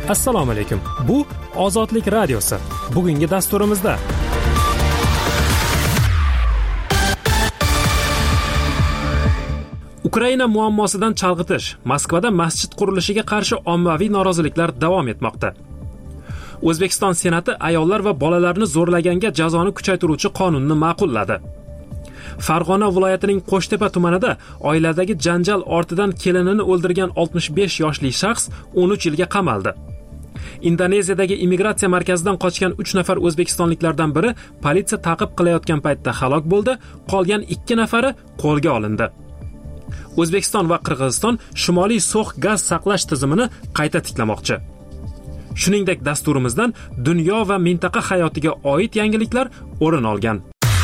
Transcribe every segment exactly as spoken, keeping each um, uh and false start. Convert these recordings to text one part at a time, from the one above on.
Assalomu alaykum. Bu Ozodlik radiosi. Bugungi dasturimizda Ukraina muammosidan chalg'itish, Moskvada masjid qurilishiga qarshi ommaviy noroziliklar davom etmoqda. O'zbekiston Senati ayollar va bolalarni zo'rlaganga jazoni kuchaytiruvchi qonunni ma'qulladi. Farg'ona viloyatining Qo'shtepa tumanida oiladagi janjal ortidan kelinini o'ldirgan oltmish besh yoshli shaxs o'n uch yilga qamaldi. Indoneziyadagi immigratsiya markazidan qochgan uch nafar o'zbekistonliklardan biri politsiya ta'qib qilayotgan paytda halok bo'ldi, qolgan ikki nafari qo'lga olindi. O'zbekiston va Qirg'iziston Shimoliy so'x gaz saqlash tizimini qayta tiklamoqchi. Shuningdek, dasturimizdan dunyo va mintaqa hayotiga oid yangiliklar o'rin olgan.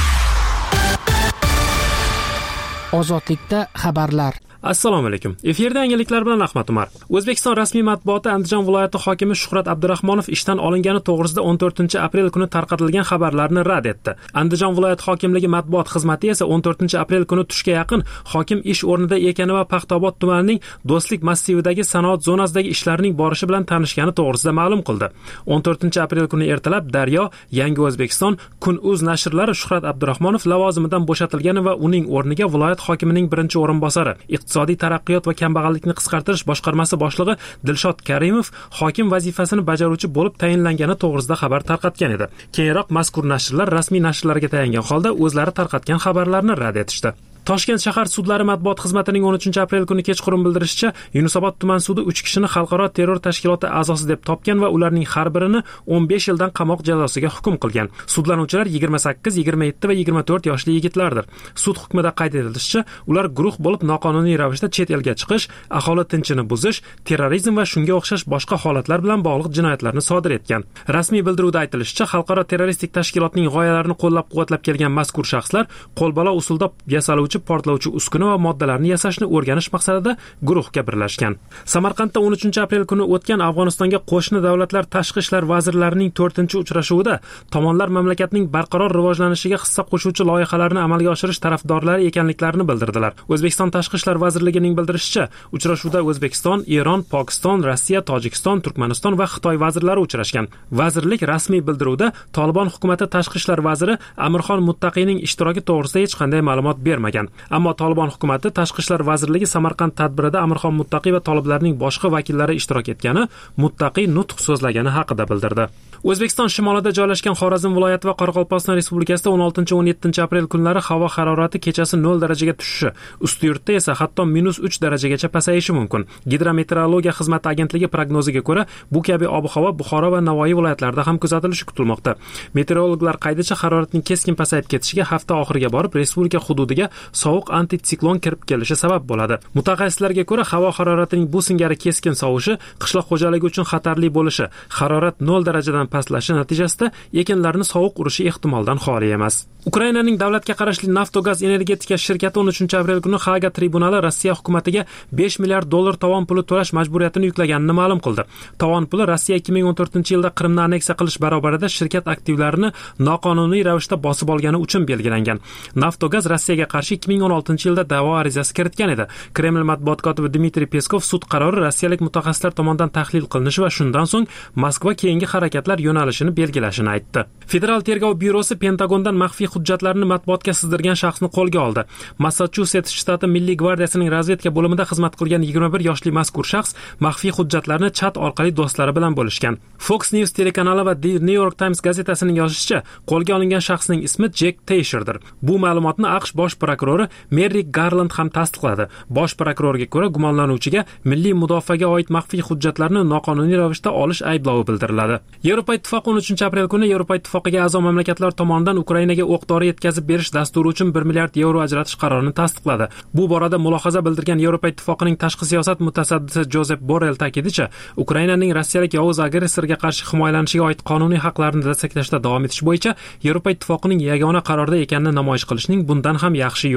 Ozodlikda xabarlar. Assalomu alaykum. Efirda yangiliklar bilan Ahmad Umar. O'zbekiston rasmiy matbuoti Andijon viloyati hokimi Shuhrat Abdurahmonov ishdan olingani to'g'risida o'n to'rtinchi aprel kuni tarqatilgan xabarlarni rad etdi. Andijon viloyati hokimligi matbuot xizmati esa o'n to'rtinchi aprel kuni tushga yaqin hokim ish o'rnida ekani va Paxtaobod tumanining Do'stlik massividagi sanoat zonasidagi ishlarining borishi bilan tanishgani to'g'risida ma'lum qildi. o'n to'rtinchi aprel kuni ertalab Daryo, Yangi O'zbekiston, Kun.uz nashrlari Shuhrat Abdurahmonov lavozimidan bo'shatilgani va uning o'rniga viloyat hokimining birinchi o'rinbosari, Iqtisodiy taraqqiyot va kambag'allikni qisqartirish boshqarmasi boshlig'i Dilshod Karimov hokim vazifasini bajaruvchi bo'lib tayinlangani to'g'risida xabar tarqatgan edi. Keyinroq mazkur nashrlar rasmiy nashrlarga tayangan holda o'zlari tarqatgan xabarlarni rad etishdi. Toshkent shahar sudlari matbuot xizmatining o'n uchinchi aprel kuni kechqurun bildirishicha, Yunusobod tuman sudi uch kishini xalqaro terror tashkiloti a'zosi deb topgan va ularning har birini o'n besh yildan qamoq jazosiga hukm qilgan. Sudlanuvchilar yigirma sakkiz, yigirma yetti va yigirma to'rt yoshli yigitlardir. Sud hukmida qayd etilishicha, ular guruh bo'lib noqonuniy ravishda chet elga chiqish, aholi tinchini buzish, terrorizm va shunga o'xshash boshqa holatlar bilan bog'liq jinoyatlarni sodir etgan. Rasmiy bildiruvda aytilishicha, xalqaro terroristik tashkilotning g'oyalarini qo'llab-quvvatlab kelgan mazkur shaxslar qo'lbola usulda yasaluvchi portlovchi uskuna va moddalarni yasashni o'rganish maqsadida guruhga birlashgan. Samarqandda o'n uchinchi aprel kuni o'tgan Afg'onistonga qo'shni davlatlar tashqi ishlar vazirlarining to'rtinchi uchrashuvida tomonlar mamlakatning barqaror rivojlanishiga hissa qo'shuvchi loyihalarni amalga oshirish tarafdorlari ekanliklarini bildirdilar. O'zbekiston tashqi ishlar vazirligining bildirishicha, uchrashuvda O'zbekiston, Eron, Pokiston, Rossiya, Tojikiston, Turkmaniston va Xitoy vazirlari uchrashgan. Vazirlik rasmiy bildiruvda Tolibon hukumati tashqi ishlar vaziri Amirxon Muttaqiyning ishtiroki to'g'risida hech qanday ma'lumot bermagan. Ammo Tolibon hukumati tashqi ishlar vazirligi Samarqand tadbirida Amirxon Muttaqiy va toliblarning boshqa vakillari ishtirok etgani, Muttaqiy nutq so'zlagani haqida bildirdi. O'zbekiston shimolida joylashgan Xorazm viloyati va Qoraqalpog'iston Respublikasida o'n oltinchi o'n yettinchi aprel kunlari havo harorati kechasi nol darajaga tushishi, usti yurtda esa hatto minus uch darajagacha pasayishi mumkin. Gidrometeorologiya xizmati agentligi prognoziga ko'ra, bu kabi ob-havo Buxoro va Navoiy viloyatlarida ham kuzatilishi kutilmoqda. Meteorologlar qaydicha haroratning keskin pasayib ketishiga hafta oxiriga borib respublika hududiga sovuq antitsiklon kirib kelishi sabab bo'ladi. Mutaxassislarga ko'ra, havo haroratining bu singari keskin sovishi qishloq xo'jaligi uchun xatarli bo'lishi, harorat nol darajadan pastlashi natijasida ekinlarni sovuq urishi ehtimoldan xoli emas. Ukrainaning davlatga qarashli Naftogaz energetika shirkati o'n uchinchi aprel kuni Haga tribunali Rossiya hukumatiga besh milliard dollar tovon puli to'lash majburiyatini yuklaganini ma'lum qildi. Tovon puli Rossiya ikki ming o'n to'rtinchi yilda Qrimni anneksiya qilish barobarida shirkat aktivlarini noqonuniy ravishda bosib olgani uchun belgilangan. Naftogaz Rossiyaga qarshi ikki ming o'n oltinchi yilda da'vo arizasi kiritgan edi. Kreml matbuot kotibi Dmitriy Peskov sud qarori rossiyalik mutaxassislar tomonidan tahlil qilinishi va shundan so'ng Moskva keyingi harakatlar yo'nalishini belgilashini aytdi. Federal tergov byurosi Pentagondan maxfiy hujjatlarni matbuotga sizdirgan shaxsni qo'lga oldi. Massachusets shtati Milliy gvardiyasining razvedka bo'limida xizmat qilgan yigirma bir yoshli mazkur shaxs maxfiy hujjatlarni chat orqali do'stlari bilan bo'lishgan. Fox News telekanali va The New York Times gazetasining yozishicha, qo'lga olingan shaxsning ismi Jack Teyshirdir. Bu ma'lumotni AQSh bosh prokurori Merrick Garland ham tasdiqladi. Bosh prokurorga ko'ra, gumonlanuvchiga milliy mudofaaga oid maxfiy hujjatlarni noqonuniy ravishda olish ayblovi bildiriladi. Yevropa Ittifoqi o'n uchinchi aprel kuni Yevropa Ittifoqiga a'zo mamlakatlar tomonidan Ukrainaga o'q-dori yetkazib berish dasturi uchun bir milliard yevro ajratish qarorini tasdiqladi. Bu borada mulohaza bildirgan Yevropa Ittifoqining tashqi siyosat mutasaddisi Josep Borrell ta'kidlashi, Ukrainaning rossiyalik yovuz agressorga qarshi himoyalanishiga oid qonuniy haqlarini dastaqlashda davom etish bo'yicha Yevropa Ittifoqining yagona qarorda ekanini namoyish qilishning bundan ham yaxshi yo'li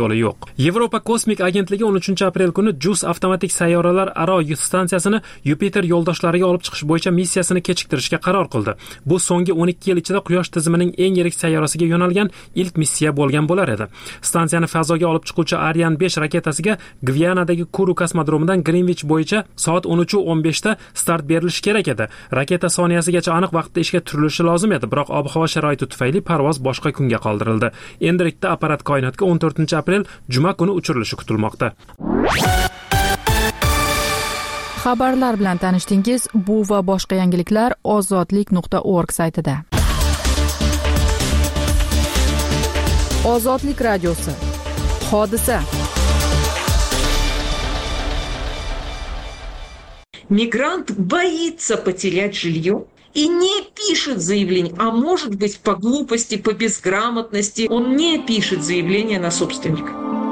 yo'li yo'q. Yevropa kosmik agentligi o'n uchinchi aprel kuni JUICE avtomatik sayyoralar aro stansiyasini Yupiter yo'ldoshlariga olib chiqish bo'yicha missiyasini kechiktirishga qaror qildi. Bu so'nggi o'n ikki yil ichida Quyosh tizimining eng yirik sayyorasiga yo'nalgan ilk missiya bo'lgan bo'lar edi. Stansiyani fazoga olib chiquvchi Ariane besh raketasiga Gvianadagi Kuru kosmodromidan Greenwich bo'yicha soat o'n uch o'n beshda start berilishi kerak edi. Raketa soniyasigacha aniq vaqtda ishga turilishi lozim edi, biroq ob-havo sharoiti tufayli parvoz boshqa kunga qoldirildi. Endilikda apparat koinotga o'n to'rtinchi aprel juma kuni uchirilishi kutilmoqda. Xabarlar bilan tanishdingiz. Bu va boshqa yangiliklar ozodlik nuqta org saytida. Ozodlik radiosi. Hodisa. Мигрант боится потерять жилье и не пишет заявление, а может быть по глупости, по безграмотности, он не пишет заявление на собственника.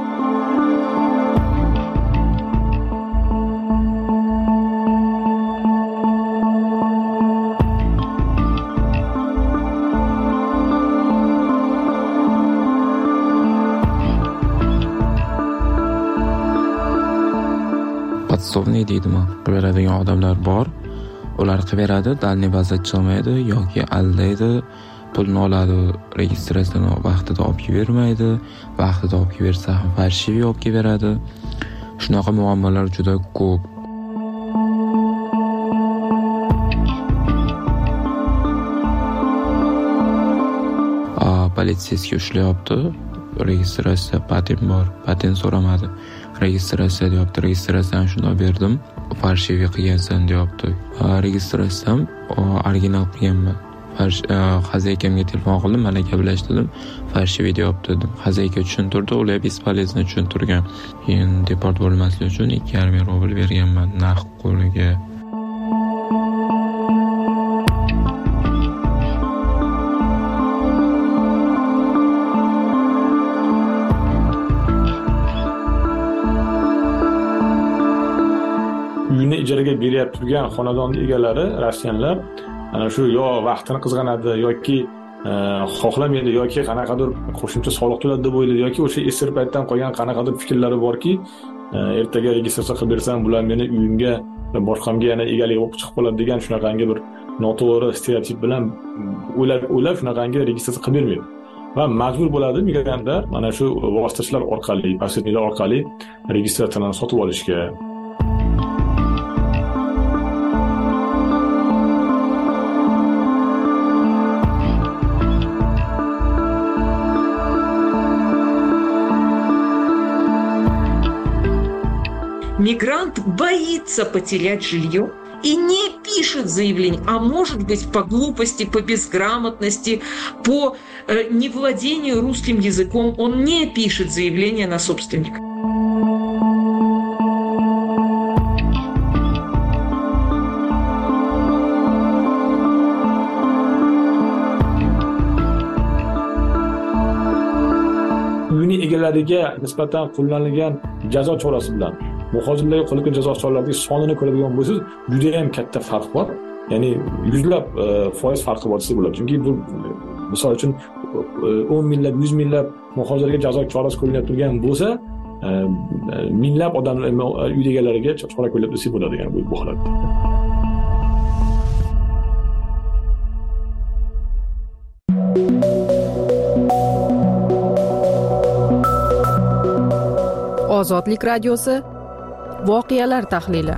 Podsovniy deydimi? Beradigan odamlar bor. Ular qiveradi, dalniy bazda chiqmaydi yoki aldaydi, pulni oladi, registratsiyani vaqtida olib bermaydi, vaqtida olib bersa ham farshiviy olib beradi. Shunaqa muammolar juda ko'p. A, politsiyasiga ushlayapti. Registratsiya patent bor, patent so'ramadi. Registratsiya deyapti, registratsiyani shunday berdim, farshiviy qilgansan deyapti. Registratsiyam original qilganman. Xazaykamga telefon qildim, mana gaplashdim, farshiviy deyapti dedim. Xazayka tushuntirdi, ular bespolezno tushuntirgan. Keyin deport bo'lmaslik uchun ikki yarim ming rubl berganman naqd qo'liga. Uyini ijaraga beryapti turgan xonadon egalari, rossiyanlar, ana shu yo vaqtini qizg'anadi yoki xohlamaydi yoki qanaqadir qo'shimcha soliq to'ladi deb o'ylaydi yoki o'sha esir paytdan qolgan qanaqadir fikrlari borki, ertaga registratsiya qilib bersam, bular meni uyimga va boshqamga yana egalik bo'lib chiqib qoladi degan shunaqangi bir noto'g'ri stereotip bilan o'ylab o'ylab shunaqangi registratsiya qilib bermaydi. Va majbur bo'ladi migrantlar mana shu vositachilar orqali, posredniklar orqali registratsiyani sotib olishga. Мигрант боится потерять жилье и не пишет заявление, а может быть по глупости, по безграмотности, по э, невладению русским языком, он не пишет заявление на собственника. Uyini egalariga nisbatan qo'llanilgan jazo chorasi bilan muhojirlarga qo'llanilgan jazo choralarining sonini ko'radigan bo'lsangiz, juda ham katta farq bor. Ya'ni yuzlab foiz farqi bor desa bo'ladi. Chunki bu misol uchun o'n minglab, yuz minglab muhojirlarga jazo chorasi qo'llanib turgan bo'lsa, minglab odamlar uy egalariga chora qo'llab desa bo'ladi, ya'ni bu holatda. Ozodlik radiosi. Voqealar tahlili.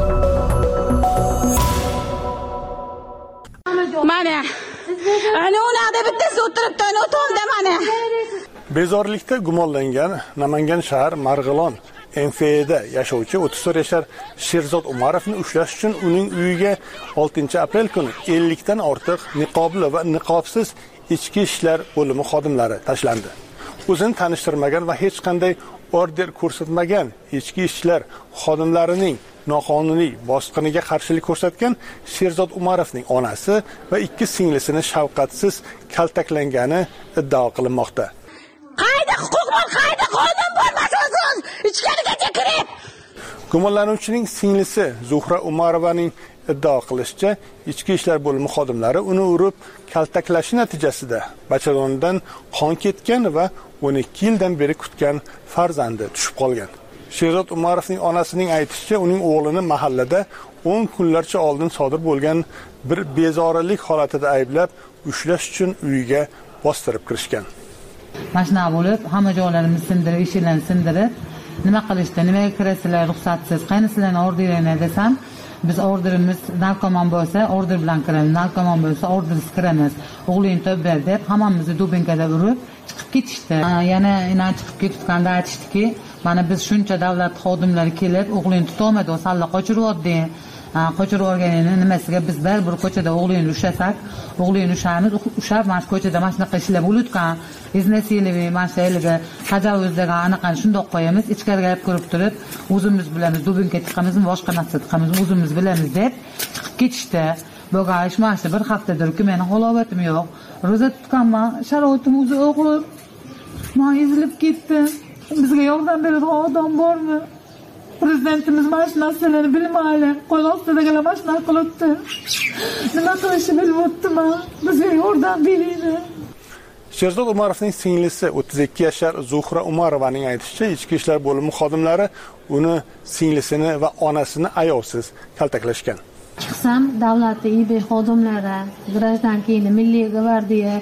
Mana ana ularda bittasi o'tiribdi, ana o'tomda mana. Bezorlikda gumonlangan Namangan shahar Marg'ilon M F da yashovchi o'ttiz to'rt yashar Sherzod Umarovni ushlash uchun uning uyiga oltinchi aprel kuni ellik dan ortiq niqobli va niqobsiz ichki ishlar bo'limi xodimlari tashlandi. O'zini tanishtirmagan va hech qanday order ko'rsatmagan ichki ishlar xodimlarining noqonuniy bosqiniga qarshilik ko'rsatgan Sherzod Umarovning onasi va ikki singlisini shafqatsiz kaltaklangani iddao qilinmoqda. Qayda huquq bor, qayda qonun bor, mas'ulsiz ichkarigacha kirib. Gumonlanuvchining singlisi Zuhra Umarovaning iddao qilishicha, ichki ishlar bo'limi xodimlari uni urib kaltaklashi natijasida bachadonidan qon ketgan va o'n ikki yildan beri kutgan farzandi tushib qolgan. Sherzod Umarovning onasining aytishicha, uning o'g'lini mahallada o'n kunlarcha oldin sodir bo'lgan bir bezorilik holatida ayblab, ushlash uchun uyiga bostirib kirishgan. Mashina bo'lib, hamma joylarimizni sindirib, eshiklarni sindirib, nima qilishdi, nimaga kirasizlar ruxsatsiz, qaynisilarni orderinglar desam, biz orderimiz narkoman bo'lsa, order bilan kiramiz, narkoman bo'lsa, ordersiz kiramiz. O'g'lingni topib ber deb hammamizni dubinkada urib chiqib ketishdi. Yana inan chiqib ketganda aytishdiki, mana biz shuncha davlat xodimlari kelib, o'g'lingni tutolmadi, salla qochiryapti. Qochirib olganini nimasiga biz baribir ko'chada o'g'lingni ushlasak, o'g'lingni ushamiz, ushab mana shu ko'chada mana shunaqa ishlar bo'lutgan, iznasiliy, mana shu yerga tajovuzlarga anaqani shundoq qo'yamiz, ichkariga olib kirib turib, o'zimiz bilamiz, dubinka chiqamizmi, boshqa narsa chiqamiz, o'zimiz bilamiz deb chiqib ketishdi. Bo'lgan ish mana shu bir haftadirki meni halovatim yo'q. Ro'za tutganman, sharoitim o'zi og'ir. Men ezilib ketdim. Bizga yordam beradigan odam bormi? Prezidentimiz mana shu narsalarni bilmaydi. Qo'l ostidagilar mana shunaqa qilibdi. Nima qilishni bilmayapman. Bizga yordam beringlar. Sherzod Umarovning singlisi o'ttiz ikki yashar Zuhra Umarovaning aytishicha, ichki ishlar bo'limi xodimlari uni singlisini va onasini ayovsiz kaltaklashgan. Chiqsam, davlat I B xodimlari, grajdankini, milliy gvardiya,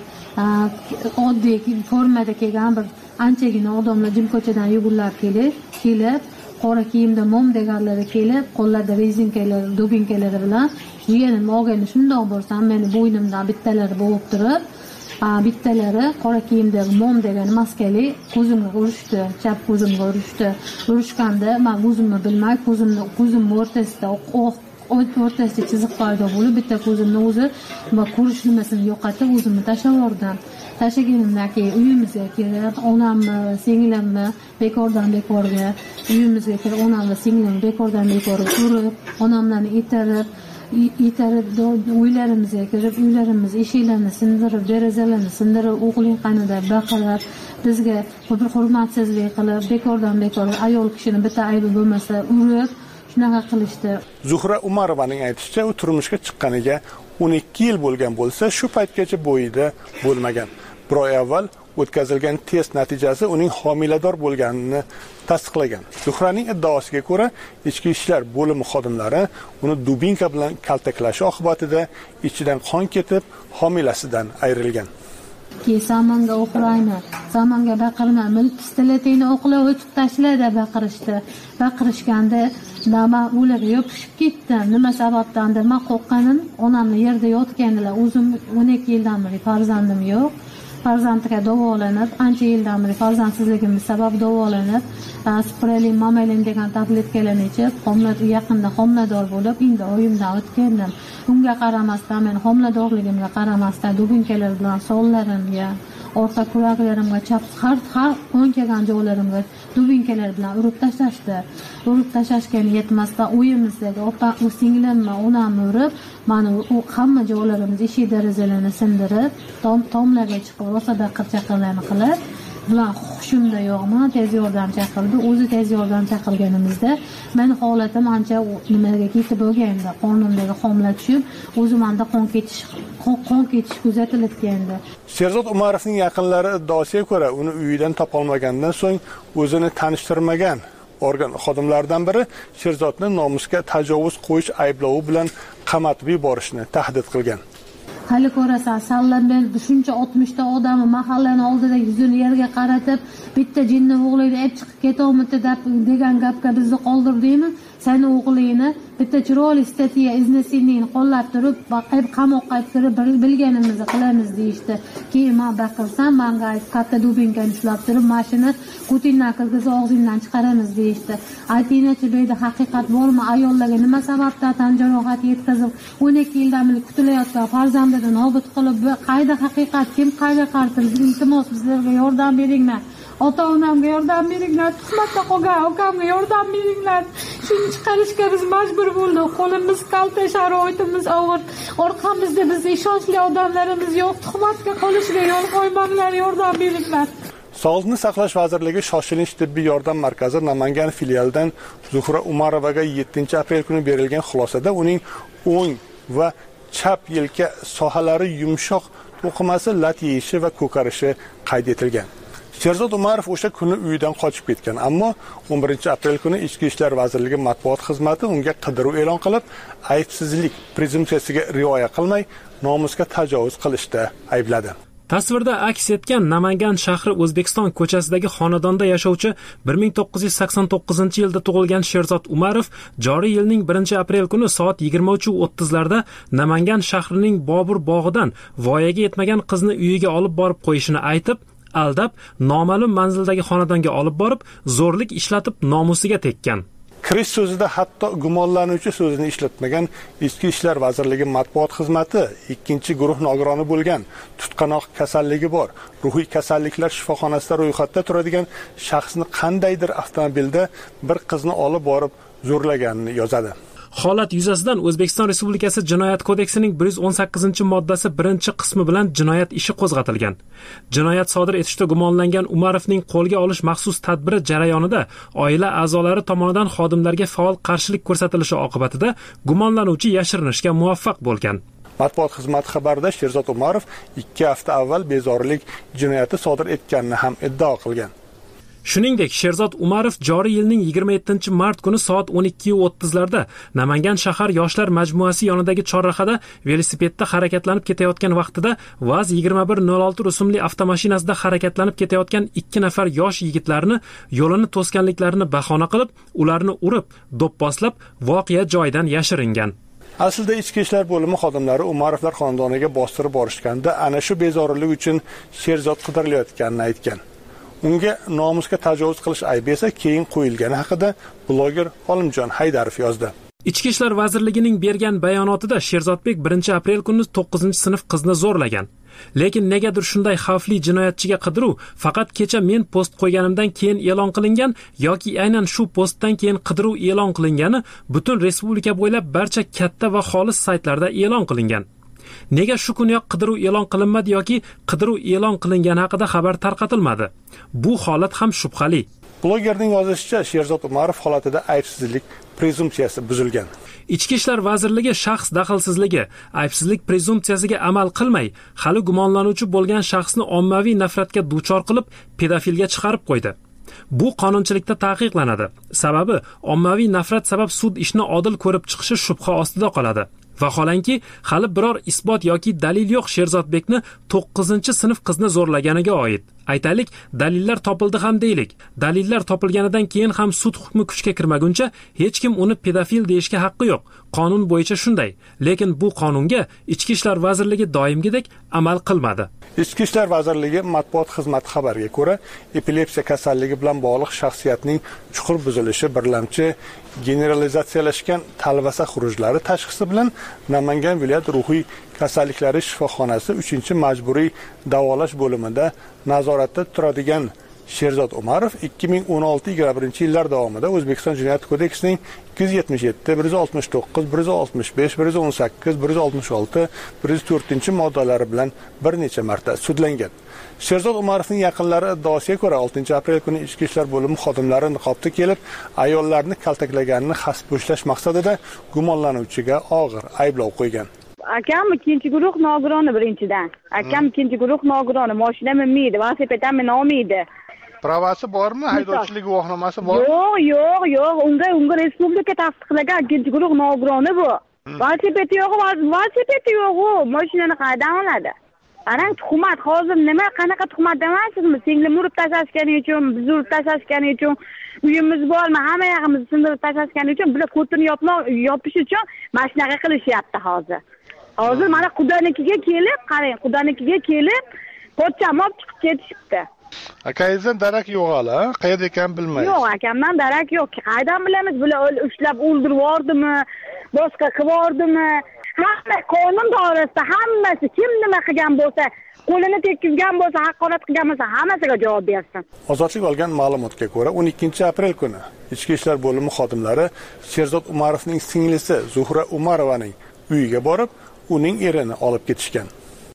oddiy formada kelgan bir anchagina odamlar jimko'chadan yugurlab kelib, kelib qora kiyimda mom deganlari kelib, qo'llarida rezinkalar, dubinkalari bilan jiyanimni olgani shundoq bo'lsam, meni bo'ynimdan bittalari bo'g'ib turib, bittalari qora kiyimda mom degan maskali ko'zimga urishdi, chap ko'zimga urishdi. Urishganda men o'zimni bilmay, ko'zimni ko'zimning o'rtasida o'q o'rtasida chiziq paydo bo'lib, bitta ko'zimni o'zi va ko'rish nimasini yo'qotib, o'zimni tashlab yubordim. Tashlaganimdan keyin uyimizga kelib, onamni, singlimni bekordan bekorga uyimizga kirib, onam va singlim bekordan bekorga urib, onamlarni itarib, itarib uylarimizga kirib, uylarimiz eshiklarini sindirib, derazalarni sindirib, o'g'ling qanida baqirib, bizga bir hurmatsizlik qilib, bekordan bekorga ayol kishini bitta aybi bo'lmasa urib, shunaqa qilishdi. Zuhra Umarovaning aytishicha, u turmushga chiqqaniga o'n ikki yil bo'lgan bo'lsa, shu paytgacha bo'yida bo'lmagan. Bir oy avval o'tkazilgan test natijasi uning homilador bo'lganini tasdiqlagan. Zuhraning iddaosiga ko'ra, ichki ishlar bo'limi xodimlari uni dubinka bilan kaltaklashi oqibatida ichidan qon ketib, homilasidan ayrilgan. Ki samonga o'qiraymi, samonga baqirma, milk pistoletini o'qlab o'tib tashladi, baqirishdi. Baqirishganda nima ular yopishib ketdi. Nima sababdandir men qo'rqqanim, onamni yerda yotgandilar. O'zim o'n ikki yildan beri farzandim yo'q. Farzandga davolanib, ancha yildan beri farzandsizligimiz sabab davolanib, Sprelin, Mamelin degan tabletkalarni ichib, homilador yaqinda homilador bo'lib, endi oyimdan o'tgandim. Unga qaramasdan, men homiladorligimga qaramasdan dubinkalar bilan sonlarimga, orqa kuraklarimga, chap har har qon kelgan joylarimga dubinkalar bilan urib tashlashdi. Urib tashlashgan yetmasdan uyimizdagi opa, u singlimni, onamni urib, meni hamma joylarimiz eshik derazalarni sindirib, tom tomlarga chiqib, rosa baqir-chaqirlarni qilib, bilan hushimda yo'qman, tez yordam chaqirdi. O'zi tez yordam chaqirganimizda men holatim ancha nimaga ketib bo'lganda, qornimdagi homila tushib, o'zimda qon ketish qon ketish kuzatilib keldi. Sherzod Umarovning yaqinlari iddaosiga ko'ra, uni uyidan topolmagandan so'ng o'zini tanishtirmagan organ xodimlaridan biri Sherzodni nomusga tajovuz qo'yish ayblovi bilan qamatib yuborishni tahdid qilgan. Hali ko'rasan, sallandan shuncha oltmishta odamni mahallani oldida yuzini yerga qaratib, bitta jinni o'g'lini olib chiqib ketolmadi degan gapga bizni qoldirdingmi? Seni o'g'lingni bitta chiroyli statiya iznasini qo'llab turib, baqib qamoqqa kirib bilganimizni qilamiz deyishdi. Keyin men baqirsam, menga katta dubinkani ushlab turib, mashina Putindan kirgizib og'zingdan chiqaramiz deyishdi. Aytingchi, bu yerda haqiqat bormi? Ayollarga nima sababdan tan jarohati yetkazib, o'n ikki yildan beri kutilayotgan farzandini nobud qilib, qayda haqiqat, kim qayga qartir? Iltimos bizlarga yordam beringlar. Ota-onamga yordam beringlar, tuhmatda qolgan ukamga yordam beringlar. Shuni chiqarishga biz majbur bo'ldik. Qo'limiz kalta, sharoitimiz og'ir. Orqamizda biz ishonchli odamlarimiz yo'q. Tuhmatga qolishiga yo'l qo'ymanglar, yordam beringlar. Sog'liqni saqlash vazirligi shoshilinch tibbiy yordam markazi Namangan filialidan Zuhra Umarovaga yettinchi aprel kuni berilgan xulosada uning o'ng va chap yelka sohalari yumshoq to'qimasi lat yeyishi va ko'karishi qayd etilgan. Sherzod Umarov o'sha kuni uyidan qochib ketgan, ammo o'n birinchi aprel kuni Ichki ishlar vazirligi matbuot xizmati unga qidiruv e'lon qilib, aybsizlik prezumpsiyasiga rioya qilmay, nomusga tajovuz qilishda aybladi. Tasvirda aks etgan Namangan shahri O'zbekiston ko'chasidagi xonadonda yashovchi bir ming to'qqiz yuz sakson to'qqizinchi yilda tug'ilgan Sherzod Umarov joriy yilning birinchi aprel kuni soat yigirma uch o'ttiz larda Namangan shahrining Bobur bog'idan voyaga yetmagan qizni uyiga olib borib qo'yishini aytib, aldab, noma'lum manzildagi xonadonga olib borib, zo'rlik ishlatib nomusiga tekkan. Kirish so'zida hatto gumonlanuvchi so'zini ishlatmagan Ichki ishlar vazirligi matbuot xizmati ikkinchi guruh nogironi bo'lgan, tutqanoq kasalligi bor, ruhiy kasalliklar shifoxonasida ro'yxatda turadigan shaxsni qandaydir avtomobilda bir qizni olib borib zo'rlaganini yozadi. Holat yuzasidan O'zbekiston Respublikasi Jinoyat kodeksining bir yuz o'n sakkizinchi moddasi birinchi qismi bilan jinoyat ishi qo'zg'atilgan. Jinoyat sodir etishda gumonlangan Umarovning qo'lga olish maxsus tadbiri jarayonida oila a'zolari tomonidan xodimlarga faol qarshilik ko'rsatilishi oqibatida gumonlanuvchi yashirinishga muvaffaq bo'lgan. Matbuot xizmati xabarida Sherzod Umarov ikki hafta avval bezorilik jinoyati sodir etganini ham iddao qilgan. Shuningdek, Sherzod Umarov joriy yilning yigirma yettinchi mart kuni soat o'n ikki o'ttiz larda Namangan shahar yoshlar majmuasi yonidagi chorrahada velosipedda harakatlanib ketayotgan vaqtida Vaz yigirma bir nol olti rusumli avtomashinasida harakatlanib ketayotgan ikki nafar yosh yigitlarni yo'lini to'sganliklarini bahona qilib, ularni urib, do'pposlab, voqea joyidan yashiringan. Aslida Ichki ishlar bo'limi xodimlari Umarovlar xonadoniga bostirib borishganda ana shu bezorilik uchun Sherzod qidirilayotganini aytgan. Unga nomusga tajovuz qilish aybi esa keyin qo'yilgani haqida bloger Olimjon Haydarov yozdi. Ichki ishlar vazirligining bergan bayonotida Sherzodbek birinchi aprel kuni to'qqizinchi sinf qizni zo'rlagan. Lekin negadir shunday xavfli jinoyatchiga qidiruv faqat kecha men post qo'yganimdan keyin e'lon qilingan yoki aynan shu postdan keyin qidiruv e'lon qilingani butun respublika bo'ylab barcha katta va xolis saytlarda e'lon qilingan. Nega shu kuniyoq qidiruv e'lon qilinmadi yoki qidiruv e'lon qilingani haqida xabar tarqatilmadi? Bu holat ham shubhali. Blogerning yozishicha, Sherzod Umarov holatida aybsizlik prezumpsiyasi buzilgan. Ichki ishlar vazirligi shaxs daxlsizligi, aybsizlik prezumpsiyasiga amal qilmay, hali gumonlanuvchi bo'lgan shaxsni ommaviy nafratga duchor qilib, pedofilga chiqarib qo'ydi. Bu qonunchilikda taqiqlanadi. Sababi ommaviy nafrat sabab sud ishni odil ko'rib chiqishi shubha ostida qoladi. Vaholanki, hali biror isbot yoki dalil yo'q Sherzodbekni to'qqizinchi sinf qizni zo'rlaganiga oid. Aytaylik, dalillar topildi ham deylik. Dalillar topilganidan keyin ham sud hukmi kuchga kirmaguncha hech kim uni pedofil deyishga haqqi yo'q. Qonun bo'yicha shunday. Lekin bu qonunga Ichki ishlar vazirligi doimgidek amal qilmadi. Ichki ishlar vazirligi matbuot xizmati xabariga ko'ra, epilepsiya kasalligi bilan bog'liq shaxsiyatning chuqur buzilishi birlamchi generalizatsiyalashgan talvasa xurujlari tashxisi bilan Namangan viloyat ruhiy kasalliklari shifoxonasi uchinchi majburiy davolash bo'limida nazoratda turadigan Sherzod Umarov ikki ming o'n olti yigirma birinchi yillar davomida O'zbekiston Jinoyat kodeksining ikki yuz yetmish yetti, bir yuz oltmish to'qqiz, bir yuz oltmish besh, bir yuz o'n sakkiz, bir yuz oltmish olti, bir yuz to'rtinchi moddalari bilan bir necha marta sudlangan. Sherzod Umarovning yaqinlari iddaosiga ko'ra oltinchi aprel kuni Ichki ishlar bo'limi xodimlari niqobda kelib, ayollarni kaltaklaganini hasb ushlash maqsadida gumonlanuvchiga og'ir ayblov qo'ygan. Akam ikkinchi guruh nogironi birinchidan. Akam ikkinchi guruh nogironi, mashina minmaydi, velosiped ham minolmaydi. Pravasi bormi? Haydovchilik guvohnomasi bormi? Yo'q, yo'q, yo'q. Unga unga respublika tasdiqlagan ikkinchi guruh nogironi bu. Velosiped yo'q, velosiped yo'q, mashinani qayerdan oladi? Qarang, tuhmat hozir nima, qanaqa tuhmat demaysizmi? Singlim urib tashlashgani uchun, biz urib tashlashgani uchun, uyimiz bormi, hamma yog'imizni sindirib tashlashgani uchun, bular ko'tini yopmoq, yopish uchun mashinaga qilishyapti hozir. Hozir mana Qudanikiga kelib, qarang, Qudanikiga kelib, pochcham olib chiqib ketishibdi. Akangizdan darak yo'q hali, qayerda ekanini bilmaysiz. Yo'q, akamdan darak yo'q. Qayerdan bilamiz? Bular ushlab o'ldirib yubordimi, boshqa qilib yubordimi? Hamma qonun doirasida hammasi kim nima qilgan bo'lsa, qo'lini tekkizgan bo'lsa, haqorat qilgan bo'lsa, hammasiga javob bersin. Ozodlik olgan ma'lumotga ko'ra, o'n ikkinchi aprel kuni Ichki ishlar bo'limi xodimlari Sherzod Umarovning singlisi Zuhra Umarovaning uyiga borib, uning erini olib ketishgan.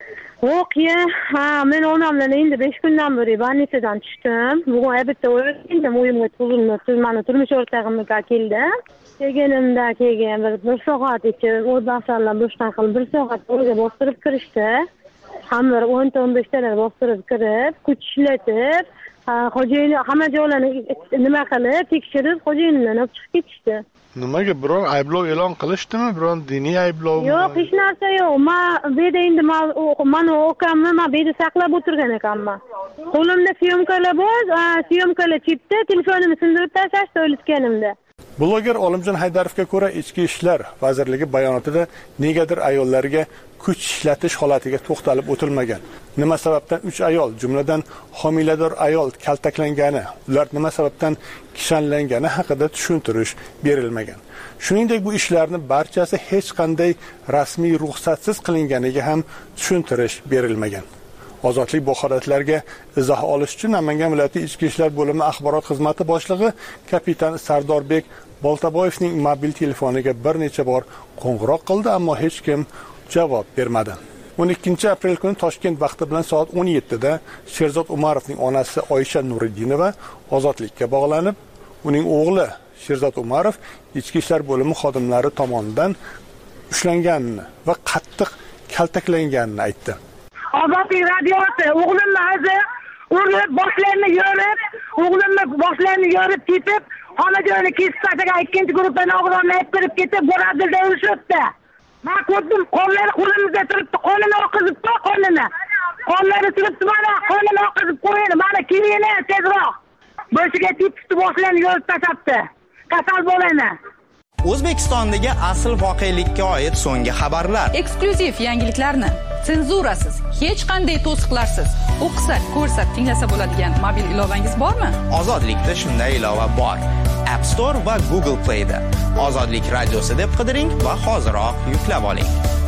Yo'q, ha, men onam bilan endi besh kundan beri больницадан tushdim. Bugun erta o'yindim, uyimga tuzilma, tuzmani turmush o'rtog'imga keldim. Kelganimda kelgan bir, bir soat ichib, o'zbaqsanlar boshdan qilib bir soat o'rga bostirib kirishdi. Hamma o'n o'n besh talar bostirib kirib, kuch ishlatib, xo'jayini hamma joylarni nima qilib, tekshirib, xo'jayinlarni olib chiqib ketishdi. Nimaga biror ayblov e'lon qilishdimi? Biror diniy ayblovmi? Yo'q, hech narsa yo'q. Men bu yerda endi meni okamni men bu yerda saqlab o'tirgan ekanman. Qo'limda syomkalar bor, syomkalar chipda, telefonimni sindirib tashlashdi o'litganimda. Bloger Olimjon Haydarovga ko'ra, Ichki ishlar vazirligi bayonotida negadir ayollarga kuch ishlatish holatiga to'xtalib o'tilmagan. Nima sababdan uch ayol, jumladan homilador ayol kaltaklangani, ular nima sababdan kishanlangani haqida tushuntirish berilmagan. Shuningdek, bu ishlarni barchasi hech qanday rasmiy ruxsatsiz qilinganiga ham tushuntirish berilmagan. Ozodlik bu holatlarga izoh olish uchun Namangan viloyati Ichki ishlar bo'limi axborot xizmati boshlig'i kapitan Sardorbek Boltaboyevning mobil telefoniga bir necha bor qo'ng'iroq qildi, ammo hech kim javob bermadi. o'n ikkinchi aprel kuni Toshkent vaqti bilan soat o'n yettida Sherzod Umarovning onasi Oyisha Nuriddinova ozodlikka bog'lanib, uning o'g'li Sherzod Umarov Ichki ishlar bo'limi xodimlari tomonidan ushlanganini va qattiq kaltaklanganini aytdi. Ozodlik radiosi o'g'limni o'zi urib, boshlarini yorib, o'g'limni boshlarini yorib ketib, xona joyini kesib tashlagan ikkinchi guruhdan og'irlarni olib kirib ketib, Bo'radilda urishibdi. Men ko'rdim, qo'llari qo'limizda turibdi, qonini oqizibdi, qonini. Qonlari turibdi, mana qonini oqizib qo'ydi, mana kelinglar tezroq. Boshiga tepibdi, boshlarini yorib tashlabdi. Kasal bo'lani. O'zbekistondagi asl voqelikka oid so'nggi xabarlar. Eksklyuziv yangiliklarni senzurasiz, hech qanday to'siqlarsiz o'qisa, ko'rsa, tinglasa bo'ladigan mobil ilovangiz bormi? Ozodlikda shunday ilova bor. App Store va Google Play da. Ozodlik radiosi deb qidiring va hoziroq yuklab oling.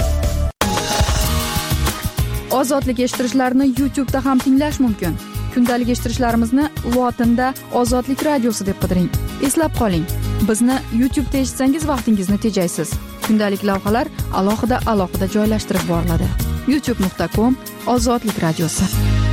Ozodlik eshittirishlarni YouTube da ham tinglash mumkin. Kundalik eshittirishlarimizni lotinda Ozodlik radiosi deb qidiring. Eslab qoling, bizni YouTube da eshitsangiz vaqtingizni tejaysiz. Kundalik lavhalar alohida alohida joylashtirib boriladi. youtube nuqta com Ozodlik radiosi.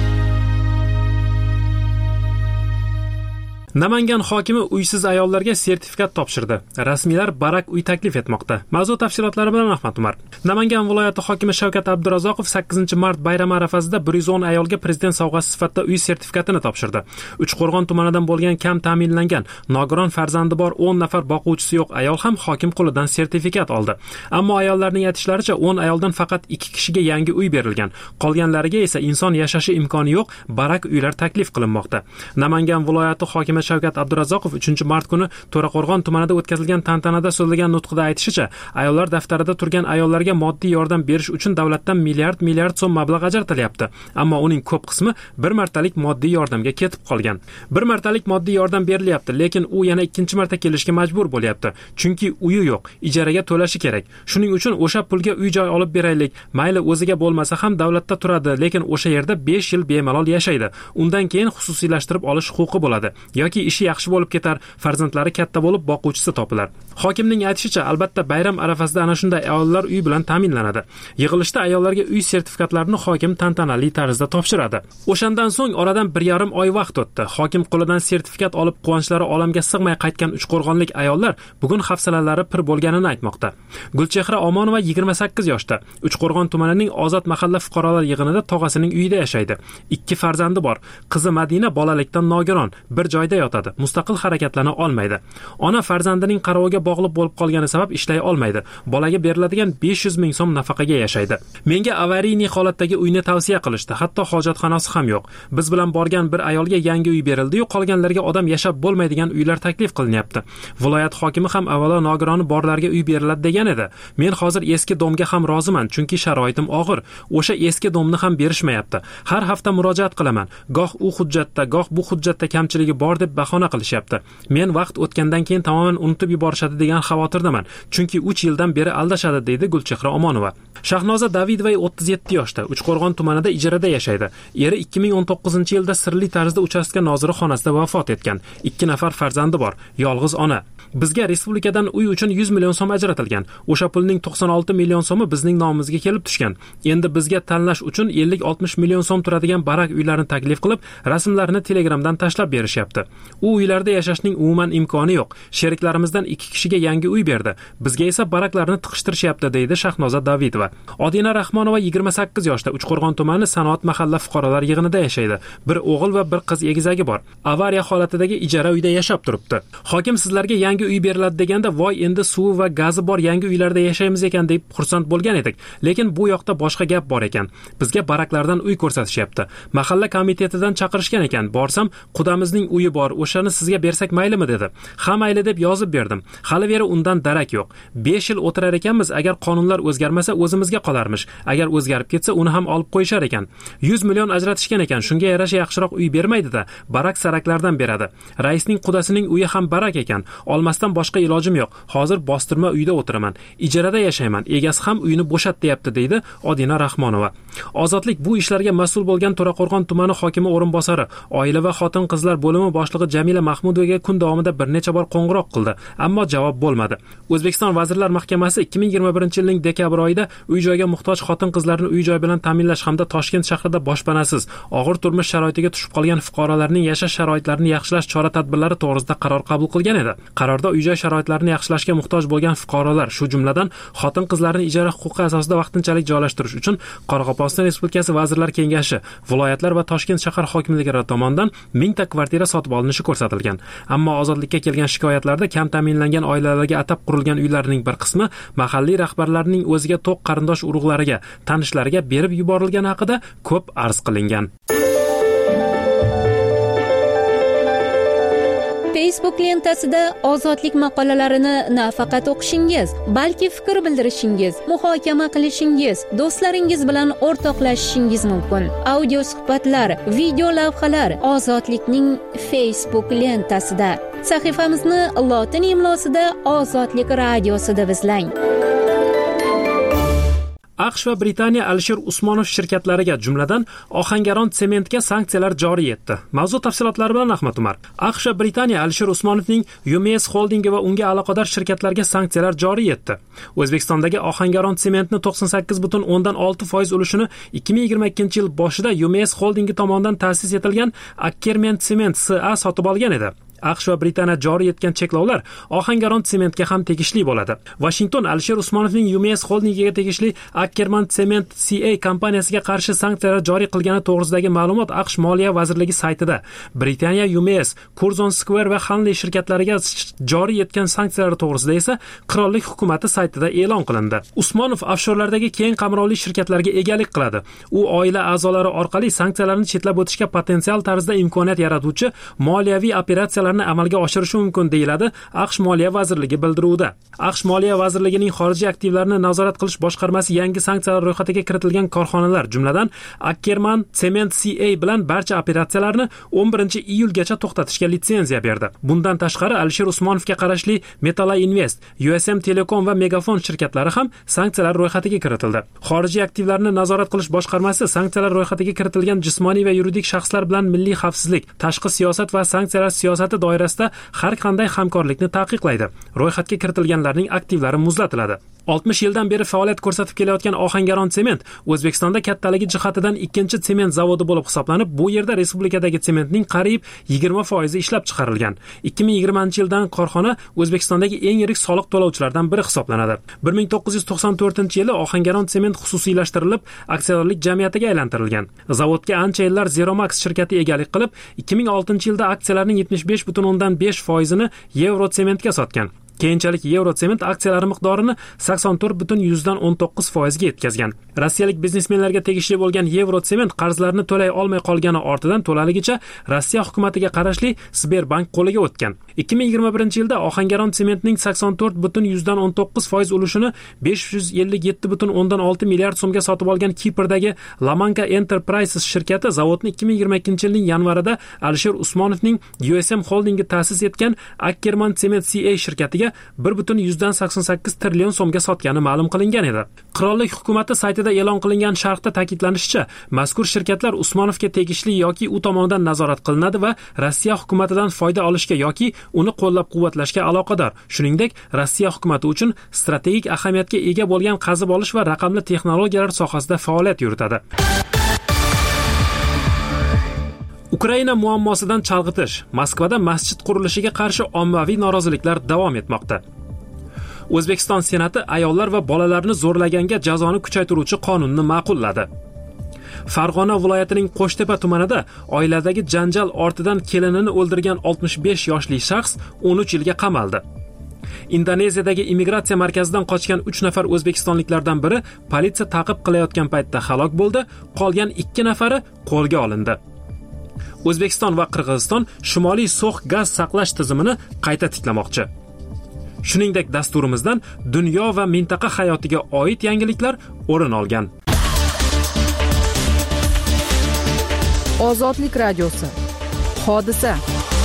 Namangan hokimi uysiz ayollarga sertifikat topshirdi. Rasmiylar barak uy taklif etmoqda. Mavzu tafsilotlari bilan Ahmad Umar. Namangan viloyati hokimi Shavkat Abdurazzoqov sakkizinchi mart bayrami arafasida bir yuz o'n ayolga prezident sovg'asi sifatida uy sertifikatini topshirdi. Uchqo'rg'on tumanidan bo'lgan kam ta'minlangan, nogiron farzandi bor o'n nafar boquvchisi yo'q ayol ham hokim qo'lidan sertifikat oldi. Ammo ayollarning aytishlaricha o'n ayoldan faqat ikki kishiga yangi uy berilgan. Qolganlariga esa inson yashashi imkoni yo'q barak uylar taklif qilinmoqda. Namangan viloyati hokimi Shavkat Abdurazzoqov uchinchi mart kuni To'raqo'rg'on tumanida o'tkazilgan tantanada so'zlagan nutqida aytishicha, ayollar daftarida turgan ayollarga moddiy yordam berish uchun davlatdan milliard milliard so'm mablag' ajratilyapti. Ammo uning ko'p qismi bir martalik moddiy yordamga ketib qolgan. Bir martalik moddiy yordam berilyapti, lekin u yana ikkinchi marta kelishga majbur bo'lyapti. Chunki uyi yo'q, ijaraga to'lashi kerak. Shuning uchun o'sha pulga uy-joy olib beraylik. Mayli o'ziga bo'lmasa ham davlatda turadi, lekin o'sha yerda besh yil bemalol yashaydi. Undan keyin xususiylashtirib olish huquqi bo'ladi. Yoki ishi yaxshi bo'lib ketar, farzandlari katta bo'lib boquvchisi topilar. Hokimning aytishicha, albatta bayram arafasida ana shunday ayollar uy bilan ta'minlanadi. Yig'ilishda ayollarga uy sertifikatlarini hokim tantanali tarzda topshiradi. O'shandan so'ng oradan bir yarim oy vaqt o'tdi. Hokim qo'lidan sertifikat olib quvonchlari olamga sig'may qaytgan uchqo'rg'onlik ayollar bugun hafsalalari pir bo'lganini aytmoqda. Gulchehra Omonova yigirma sakkiz yoshda, Uchqo'rg'on tumanining Ozod mahalla fuqarolar yig'inida tog'asining uyida yashaydi. Ikki farzandi bor. Qizi Madina bolalikdan nogiron, bir joyda yotadi, mustaqil harakatlana olmaydi. Ona farzandining qaroviga bog'liq bo'lib qolgani sabab ishlay olmaydi. Bolaga beriladigan besh yuz ming so'm nafaqaga yashaydi. Menga avariyniy holatdagi uyni tavsiya qilishdi, hatto hojatxonasi ham yo'q. Biz bilan borgan bir ayolga yangi uy berildi-yu, qolganlarga odam yashab bo'lmaydigan uylar taklif qilinyapti. Viloyat hokimi ham avvalo nogironi borlarga uy beriladi degan edi. Men hozir eski domga ham roziman, chunki sharoitim og'ir. O'sha eski domni ham berishmayapti. Har hafta murojaat qilaman. Goh u hujjatda, goh bu hujjatda kamchiligi bor deb bahona qilishyapti. Men vaqt o'tgandan keyin tamoman unutib yuborishadi degan xavotirdaman. Chunki uch yildan beri aldashadi, deydi Gulchehra Omonova. Shahnoza Davidova o'ttiz yetti yoshda, Uchqo'rg'on tumanida ijarada yashaydi. Eri ikki ming o'n to'qqizinchi yilda sirli tarzda uchastka noziri xonasida vafot etgan. ikki nafar farzandi bor, yolg'iz ona. Bizga respublikadan uy uchun yuz million so'm ajratilgan. O'sha pulning to'qson olti million so'mi bizning nomimizga kelib tushgan. Endi bizga tanlash uchun ellik oltmish million so'm turadigan barak uylarni taklif qilib, rasmlarini Telegramdan tashlab berishyapti. U uylarda yashashning umuman imkoni yo'q. Sheriklarimizdan ikki kishiga yangi uy berdi. Bizga esa baraklarni tiqishtirishyapti, deydi Shahnoza Davidova. Odina Rahmonova yigirma sakkiz yoshda Uchqo'rg'on tumani Sanoat mahalla fuqarolar yig'inida yashaydi. Bir o'g'il va bir qiz egizagi bor. Avariya holatidagi ijara uyda yashab turibdi. Hokim sizlarga yangi uy beriladi deganda, voy endi suvi va gazi bor yangi uylarda yashaymiz ekan deb xursand bo'lgan edik. Lekin bu yoqda boshqa gap bor ekan. Bizga baraklardan uy ko'rsatishyapti. Mahalla komitetidan chaqirishgan ekan. Borsam, qudamizning uyi bor, o'shani sizga bersak maylimi dedi. Ha mayli deb yozib berdim. Hali veri undan darak yo'q. besh yil o'tirar ekanmiz, agar qonunlar o'zgarmasa o'zimizga qolarmish. Agar o'zgarib ketsa, uni ham olib qo'yishar ekan. yuz million ajratishgan ekan. Shunga yarasha yaxshiroq uy bermaydi-da, barak saraklardan beradi. Raisning qudasining uyi ham barak ekan. Olmasdan boshqa ilojim yo'q. Hozir bostirma uyda o'tiraman. Ijarada yashayman. Egasi ham uyini bo'shat deyapti, deydi Odina Rahmonova. Ozodlik bu ishlarga mas'ul bo'lgan To'raqo'rg'on tumani hokimi o'rinbosari, oila va xotin-qizlar bo'limi boshlig'i Jamila Mahmudovaga kun davomida bir necha bor qo'ng'iroq qildi, ammo javob bo'lmadi. O'zbekiston Vazirlar Mahkamasi ikki ming yigirma birinchi yilning dekabr oyida uy-joyga muhtoj xotin-qizlarni uy-joy bilan ta'minlash hamda Toshkent shahrida boshpanasiz, og'ir turmush sharoitiga tushib qolgan fuqarolarning yashash sharoitlarini yaxshilash chora-tadbirlari to'g'risida qaror qabul qilgan edi. Qarorda uy-joy sharoitlarini yaxshilashga muhtoj bo'lgan fuqarolar, shu jumladan xotin-qizlarni ijara huquqi asosida vaqtinchalik joylashtirish uchun Qoraqalpog'iston Respublikasi Vazirlar Kengashi, viloyatlar va Toshkent shahar hokimliklari tomonidan mingta kvartira sotib olinishi ko'rsatilgan. Ammo ozodlikka kelgan shikoyatlarda kam ta'minlangan oilalarga atab qurilgan uylarning bir qismi mahalliy rahbarlarning o'ziga to'q qarindosh urug'lariga, tanishlariga berib yuborilgani haqida ko'p arz qilingan. Facebook lentasida ozodlik maqolalarini nafaqat o'qishingiz, balki fikr bildirishingiz, muhokama qilishingiz, do'stlaringiz bilan o'rtoqlashishingiz mumkin. Audio suhbatlar, video lavhalar Ozodlikning Facebook lentasida. Sahifamizni lotin imlosida Ozodlik radiosi deb izlang. AQSh va Britaniya Alisher Usmonov shirkatlariga, jumladan Ohangaron sementga sanksiyalar joriy etdi. Mavzu tafsilotlari bilan Ahmad Umar. AQSh va Britaniya Alisher Usmonovning U M S Holdingi va unga aloqador shirkatlarga sanksiyalar joriy etdi. O'zbekistondagi Ohangaron sementni to'qson sakkiz butun o'ndan olti foiz ulushini ikki ming yigirma ikkinchi yil boshida U M S Holdingi tomonidan ta'sis etilgan Ackerman Cement S A sotib olgan edi. AQSh va Britaniya joriy etgan cheklovlar Ohangaron sementga ham tegishli bo'ladi. Washington Alisher Usmonovning U M S Holdingiga tegishli Ackerman Cement C A kompaniyasiga qarshi sanksiyalar joriy qilgani to'g'risidagi ma'lumot AQSh Moliya vazirligi saytida. Britaniya U M S, Curzon Square va Hanley shirkatlariga joriy etgan sanksiyalar to'g'risida esa qirollik hukumati saytida e'lon qilindi. Usmonov offshorlardagi keng qamrovli shirkatlarga egalik qiladi. U oila a'zolari orqali sanksiyalarni chetlab o'tishga potensial tarzda imkoniyat yaratuvchi moliyaviy operatsiyalar amalga oshirishi mumkin, deyiladi AQSh Moliya vazirligi bildiruvida. AQSh Moliya vazirligining xorijiy aktivlarni nazorat qilish boshqarmasi yangi sanksiyalar ro'yxatiga kiritilgan korxonalar, jumladan Ackerman Cement C A bilan barcha operatsiyalarni o'n birinchi iyulgacha to'xtatishga litsenziya berdi. Bundan tashqari Alisher Usmonovga qarashli Metala Invest, U S M Telecom va Megafon shirkatlari ham sanksiyalar ro'yxatiga kiritildi. Xorijiy aktivlarni nazorat qilish boshqarmasi sanksiyalar ro'yxatiga kiritilgan jismoniy va yuridik shaxslar bilan milliy xavfsizlik, tashqi siyosat va sanksiyalar siyosati doirasida har qanday hamkorlikni taqiqlaydi. Ro'yxatga kiritilganlarning aktivlari muzlatiladi. oltmish yildan beri faoliyat ko'rsatib kelayotgan Ohangaron Sement O'zbekistonda kattaligi jihatidan ikkinchi sement zavodi bo'lib hisoblanib, bu yerda respublikadagi sementning qariyb yigirma foizi ishlab chiqarilgan. ikki ming yigirmanchi yildan korxona O'zbekistondagi eng yirik soliq to'lovchilardan biri hisoblanadi. bir ming to'qqiz yuz to'qson to'rtinchi yili Ohangaron Sement xususiylashtirilib, aksiyadorlik jamiyatiga aylantirilgan. Zavodga ancha yillar Zeromax shirkati egalik qilib, ikki ming oltinchi yilda aksiyalarning yetmish besh butun o'ndan besh foizini Eurosementga sotgan. Keyinchalik Eurosement aksiyalari miqdorini sakson to'rt butun yuzdan o'n to'qqiz foizga yetkazgan. Rossiyalik biznesmenlarga tegishli bo'lgan Eurosement qarzlarini to'lay olmay qolgani ortidan to'laligicha Rossiya hukumatiga qarashli Sberbank qo'liga o'tgan. ikki ming yigirma birinchi yilda Ohangaron Sementning sakson to'rt butun yuzdan o'n to'qqiz foiz ulushini besh yuz ellik yetti butun o'ndan olti milliard so'mga sotib olgan Kiprdagi Lamanka Enterprises shirkati zavodni ikki ming yigirma ikkinchi yilning yanvarida Alisher Usmonovning U S M Holdingi ta'sis etgan Ackerman Cement C A shirkatiga bir butun yuzdan sakson sakkiz trillion so'mga sotgani ma'lum qilingan edi. Qirollik hukumati saytida e'lon qilingan sharhda ta'kidlanishicha, mazkur shirkatlar Usmonovga tegishli yoki u tomonidan nazorat qilinadi va Rossiya hukumatidan foyda olishga yoki uni qo'llab-quvvatlashga aloqador. Shuningdek, Rossiya hukumati uchun strategik ahamiyatga ega bo'lgan qazib olish va raqamli texnologiyalar sohasida faoliyat yuritadi. Ukraina muammosidan chalg'itish. Moskvada masjid qurilishiga qarshi ommaviy noroziliklar davom etmoqda. O'zbekiston Senati ayollar va bolalarni zo'rlaganga jazoni kuchaytiruvchi qonunni ma'qulladi. Farg'ona viloyatining Qo'shtepa tumanida oiladagi janjal ortidan kelinini o'ldirgan oltmish besh yoshli shaxs o'n uch yilga qamaldi. Indoneziyadagi immigratsiya markazidan qochgan uch nafar o'zbekistonliklardan biri politsiya ta'qib qilayotgan paytda halok bo'ldi, qolgan ikki nafari qo'lga olindi. O'zbekiston va Qirg'iziston Shimoliy so'x gaz saqlash tizimini qayta tiklamoqchi. Shuningdek, dasturimizdan dunyo va mintaqa hayotiga oid yangiliklar o'rin olgan. Ozodlik radiosi. Hodisa.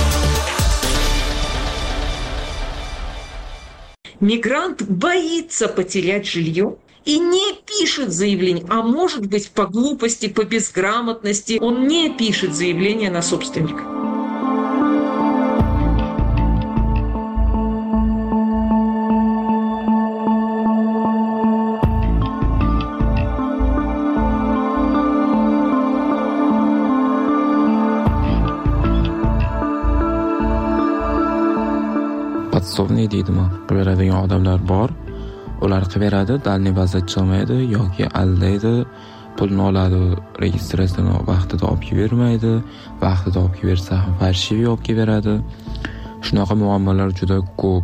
Мигрант боится потерять жилье и не пишет заявление, а может быть по глупости, по безграмотности он не пишет заявление на собственника. Podsovniy deydimi? Beradigan odamlar bor. Ular qiberadi, dalni bazat chiqmaydi yoki aldaydi, pulni oladi, registratsiyani vaqtida olib bermaydi, vaqtida olib bersa ham farshivi olib beradi. Shunaqa muammolar juda ko'p.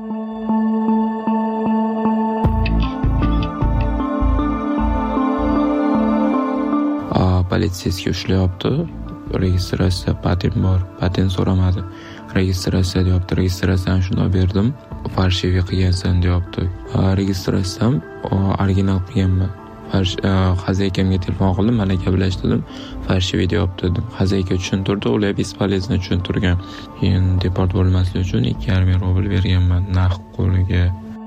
A politsiyasiga ushlayapti. Registratsiya patent bor, patent so'ramadi. Registratsiya deyapti, registratsiyani shunday berdim. Farshivi qilgansan deyapti. Registratsiyam original qilganman. Xazakamga telefon qildim, mana gaplashdim. Farshivi deyapti dedim. Xazaka tushuntirdi, ular bespolezno tushuntirgan. Keyin deport bo'lmaslik uchun ikki yarim ming rubl berganman naqd qo'liga.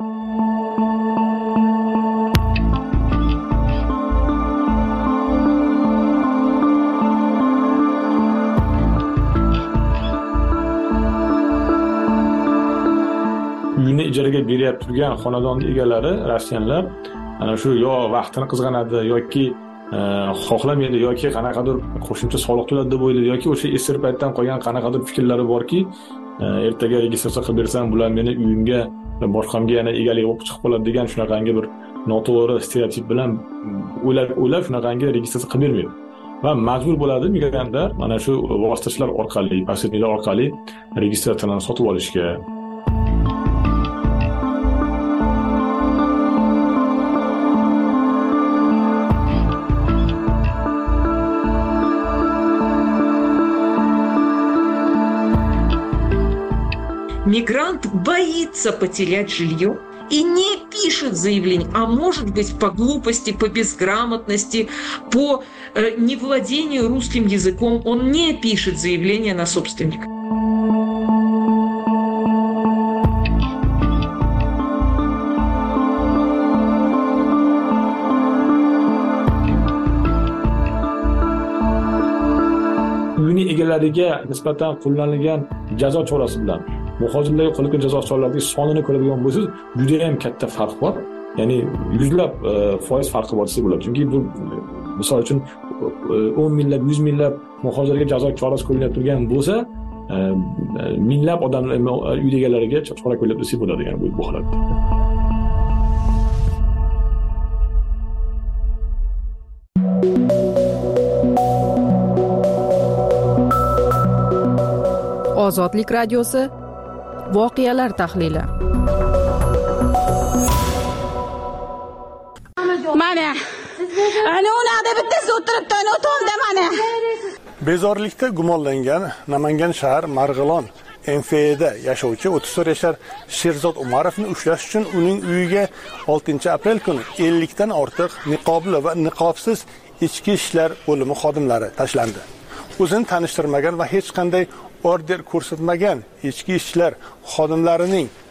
Uyini ijaraga berib turgan xonadon egalari rossiyanlar ana shu yo vaqtini qizg'anadi yoki xohlamaydi yoki qanaqadir qo'shimcha soliq to'ladi deb o'ylaydi yoki o'sha esir paytdan qolgan qanaqadir fikrlari borki, ertaga registratsiya qilib bersam bular meni uyimga boshqamga yana egalik bo'lib chiqib qoladi degan shunaqangi bir noto'g'ri stereotip bilan o'ylab o'ylab shunaqangi registratsiya qilib bermaydi. Va majbur bo'ladi migrantlar mana shu vositachilar orqali, posredniklar orqali registratsiyalarni sotib olishga. Мигрант боится потерять жилье и не пишет заявление, а может быть по глупости, по безграмотности, по э, невладению русским языком он не пишет заявление на собственника. Uyini egalariga nisbatan qo'llanilgan jazo chorasi bilan muhojirlarga qo'llangan jazo choralarining sonini ko'radigan bo'lsangiz, juda ham katta farq bor. Ya'ni yuzlab foiz farqi bor desa bo'ladi. Chunki bu misol uchun o'n minglab, yuz minglab muhojirlarga jazo chorasi qo'llanib turgan bo'lsa, minglab odamlar uy egalariga chora qo'llab desa bo'ladi, ya'ni bu holatda. Ozodlik radiosi voqealar tahlili. Mana ana ularda bittasi o'tiribdi, ana o'tomda mana. Bezorlikda gumonlangan Namangan shahar Marg'ilon M F da yashovchi o'ttiz to'rt yashar Sherzod Umarovni ushlash uchun uning uyiga oltinchi aprel kuni ellik dan ortiq niqobli va niqobsiz ichki ishlar bo'limi xodimlari tashlandi. O'zini tanishtirmagan va hech qanday order ko'rsatmagan ichki ishlar xodimlarining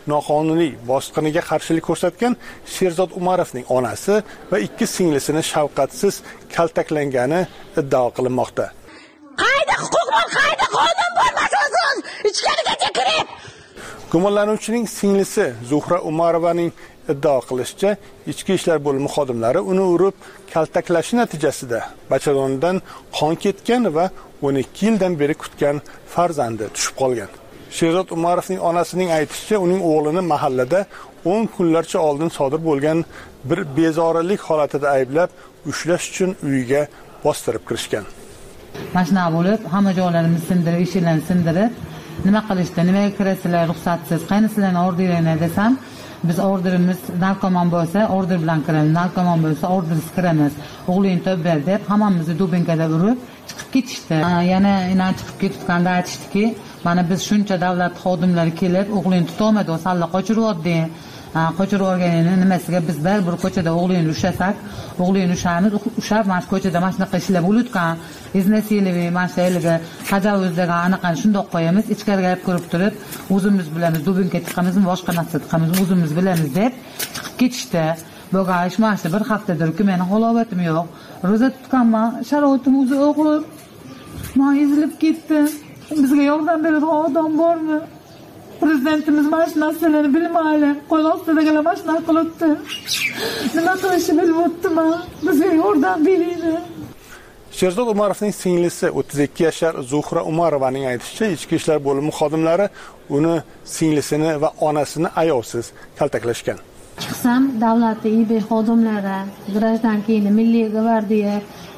noqonuniy bosqiniga qarshilik ko'rsatgan Sherzod Umarovning onasi va ikki singlisini shafqatsiz kaltaklangani iddao qilinmoqda. Qayda huquq bor, qayda qonun bor, masalan, ichkarigacha kirib. Gumonlanuvchining singlisi Zuhra Umarovaning iddao qilishicha, ichki ishlar bo'limi xodimlari uni urib kaltaklashi natijasida bachadonidan qon ketgan va o'n ikki yildan beri kutgan farzandi tushib qolgan. Sherzod Umarovning onasining aytishicha, uning o'g'lini mahallada o'n kunlarcha oldin sodir bo'lgan bir bezorilik holatida ayblab, ushlash uchun uyiga bostirib kirishgan. Mashina bo'lib, hamma joylarimizni sindirib, eshiklarni sindirib, nima qilishdi, nimaga kirasizlar ruxsatsiz, qaynasizlarni orderinglar desam, biz orderimiz narkoman bo'lsa, order bilan kiramiz, narkoman bo'lsa, ordersiz kiramiz. O'g'lingni topib ber deb hammamizni dubinkada urib chiqib ketishdi. Yana inan chiqib ketganda aytishdiki, mana biz shuncha davlat xodimlari kelib, o'g'lingni tutolmadi, o salla qochiryapti. Qochirib olganini nimasiga biz bir ko'chada o'g'lingni ushlasak, o'g'lingni ushamiz, ushab mana shu ko'chada mana shunaqa ishlar bo'lutgan, iznasiliy, mana shu yerga tajovuzdagan anaqani shundoq qo'yamiz, ichkariga olib kirib turib, o'zimiz bilamiz, dubinka chiqamizmi, boshqa narsa chiqamiz, o'zimiz bilamiz deb chiqib ketishdi. Bo'lgan ish mana shu bir haftadirki meni halovatim yo'q. Ro'za tutganman, sharoitim o'zi og'ir. Men ezilib ketdim. Bizga yordam beradigan odam bormi? Prezidentimiz mana shu narsalarni bilmaydi. Qo'l ostidagilar mana shunaqa qilibdi. Nima qilishni bilmayapman. Bizga yordam beringlar. Sherzod Umarovning singlisi o'ttiz ikki yashar Zuhra Umarovaning aytishicha, ichki ishlar bo'limi xodimlari uni singlisini va onasini ayovsiz kaltaklashgan. Chiqsam davlat I B xodimlari, grajdankini, milliy gvardiya,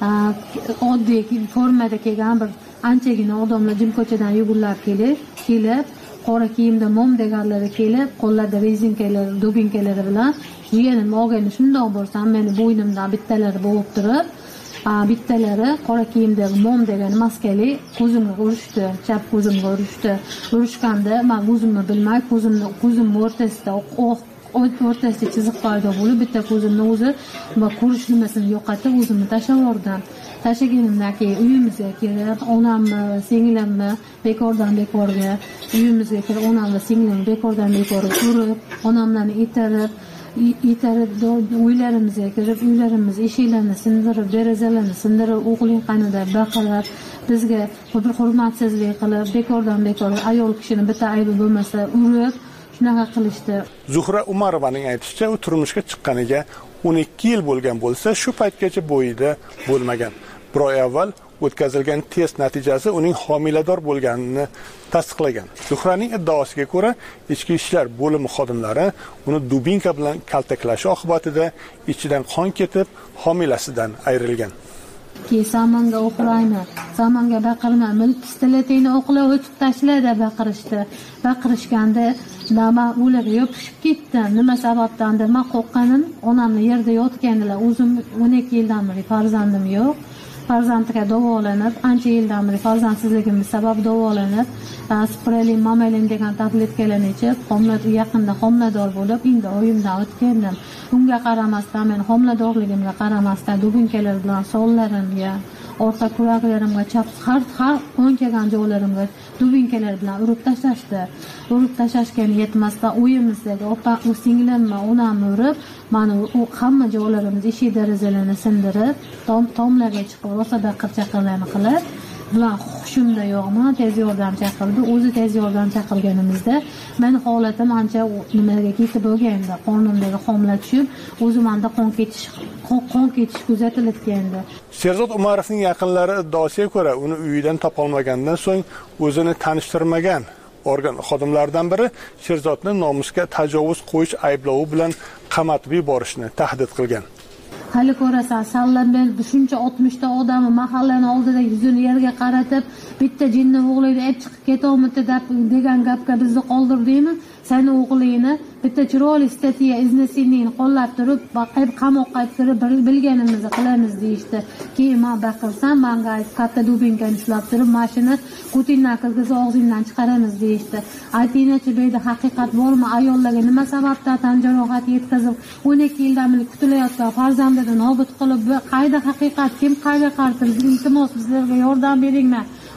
oddiy formada kelgan bir anchagina odamlar jimko'chadan yugurlab kelib, kelib qora kiyimda mom deganlari kelib, qo'llarida rezinkalar, dubinkalari bilan jiyanim olgani shundoq bo'lsam, meni bo'ynimdan bittalari bo'g'ib turib, bittalari qora kiyimda mom degan maskali ko'zimga urishdi, chap ko'zimga urishdi. Urishganda men o'zimni bilmay, ko'zimni ko'zim o'rtasida o'q o'rtasida chiziq paydo bo'lib, bitta ko'zimni o'zi va ko'rish nimasini yo'qotib, o'zimni tashlab yubordim. Tashlaganimdan keyin uyimizga kelib, onamni, singlimni bekordan bekorga uyimizga kelib, onamni, singlimni bekordan bekorga urib, onamlarni itarib, itarib uylarimizga kirib, uylarimiz eshiklarini sindirib, derazalarni sindirib, o'g'ling qanida baqirib, bizga bir hurmatsizlik qilib, bekordan bekorga ayol kishini bitta aybi bo'lmasa urib, shunaqa qilishdi. Zuhra Umarovaning aytishicha, u turmushga chiqqaniga o'n ikki yil bo'lgan bo'lsa, shu paytgacha bo'yida bo'lmagan. Bir oy avval o'tkazilgan test natijasi uning homilador bo'lganini tasdiqlagan. Zuhraning iddaosiga ko'ra, ichki ishlar bo'limi xodimlari uni dubinka bilan kaltaklashi oqibatida ichidan qon ketib, homilasidan ayrilgan. Keyin samonga o'qiraymi, samonga baqirma, milk pistoletingni o'qlab o'tib tashla deb baqirishdi. Baqirishganda nima o'lib yopishib ketdim. Nima sababdan deb men qo'rqqanim, onamni yerda yotgandilar. O'zim o'n ikki yildan beri farzandim yo'q. Farzandga davolanib, ancha yildan beri farzandsizligimiz sabab davolanib, Sprelin, Mamelin degan tabletkalarni ichib, homilador yaqinda homilador bo'lib, endi oyimdan o'tgandim. Unga qaramasdan, men homiladorligimga qaramasdan dubinkalar bilan sonlarimga, orqa kuraklarimga, chap har har o'ng kelgan joylarimga dubinkalar bilan urib tashlashdi. Urib tashlashgan yetmasdan uyimizdagi opa, u singlimni, onamni urib, meni hamma joylarimiz eshik derazalarni sindirib, tom tomlarga chiqib, rosa baqir-chaqirlarni qilib, bilan hushimda yo'qman, tez yordam chaqirdi. O'zi tez yordam chaqirganimizda men holatim ancha nimaga ketib bo'lganda, qornimdagi homila tushib, o'zimda qon ketish qon ketish kuzatilib keldi. Sherzod Umarovning yaqinlari iddaosiga ko'ra, uni uyidan topolmagandan so'ng o'zini tanishtirmagan organ xodimlaridan biri Sherzodni nomusga tajovuz qo'yish ayblovi bilan qamatib yuborishni tahdid qilgan. Hali ko'rasan, sallam men shuncha oltmishta odamni mahallani oldida yuzini yerga qaratib, bitta jinni o'g'lini olib chiqib ketolmadi deb degan gapga bizni qoldirdingmi? Seni o'g'lingni bitta chiroyli statiya iznesiningni qo'llab turib, baqib qamoqqa kirib bilganimizni qilamiz deyishdi. Keyin men baqirsam, menga katta dubinkani ushlab turib, mashina Putindan kirgizib og'zingdan chiqaramiz deyishdi. Aytingchi, bu yerda haqiqat bormi? Ayollarga nima sababdan tan jarohati yetkazib, o'n ikki yildan beri kutilayotgan farzandini nobud qilib, qayda haqiqat, kim qayga qarshi? Iltimos bizlarga yordam beringlar.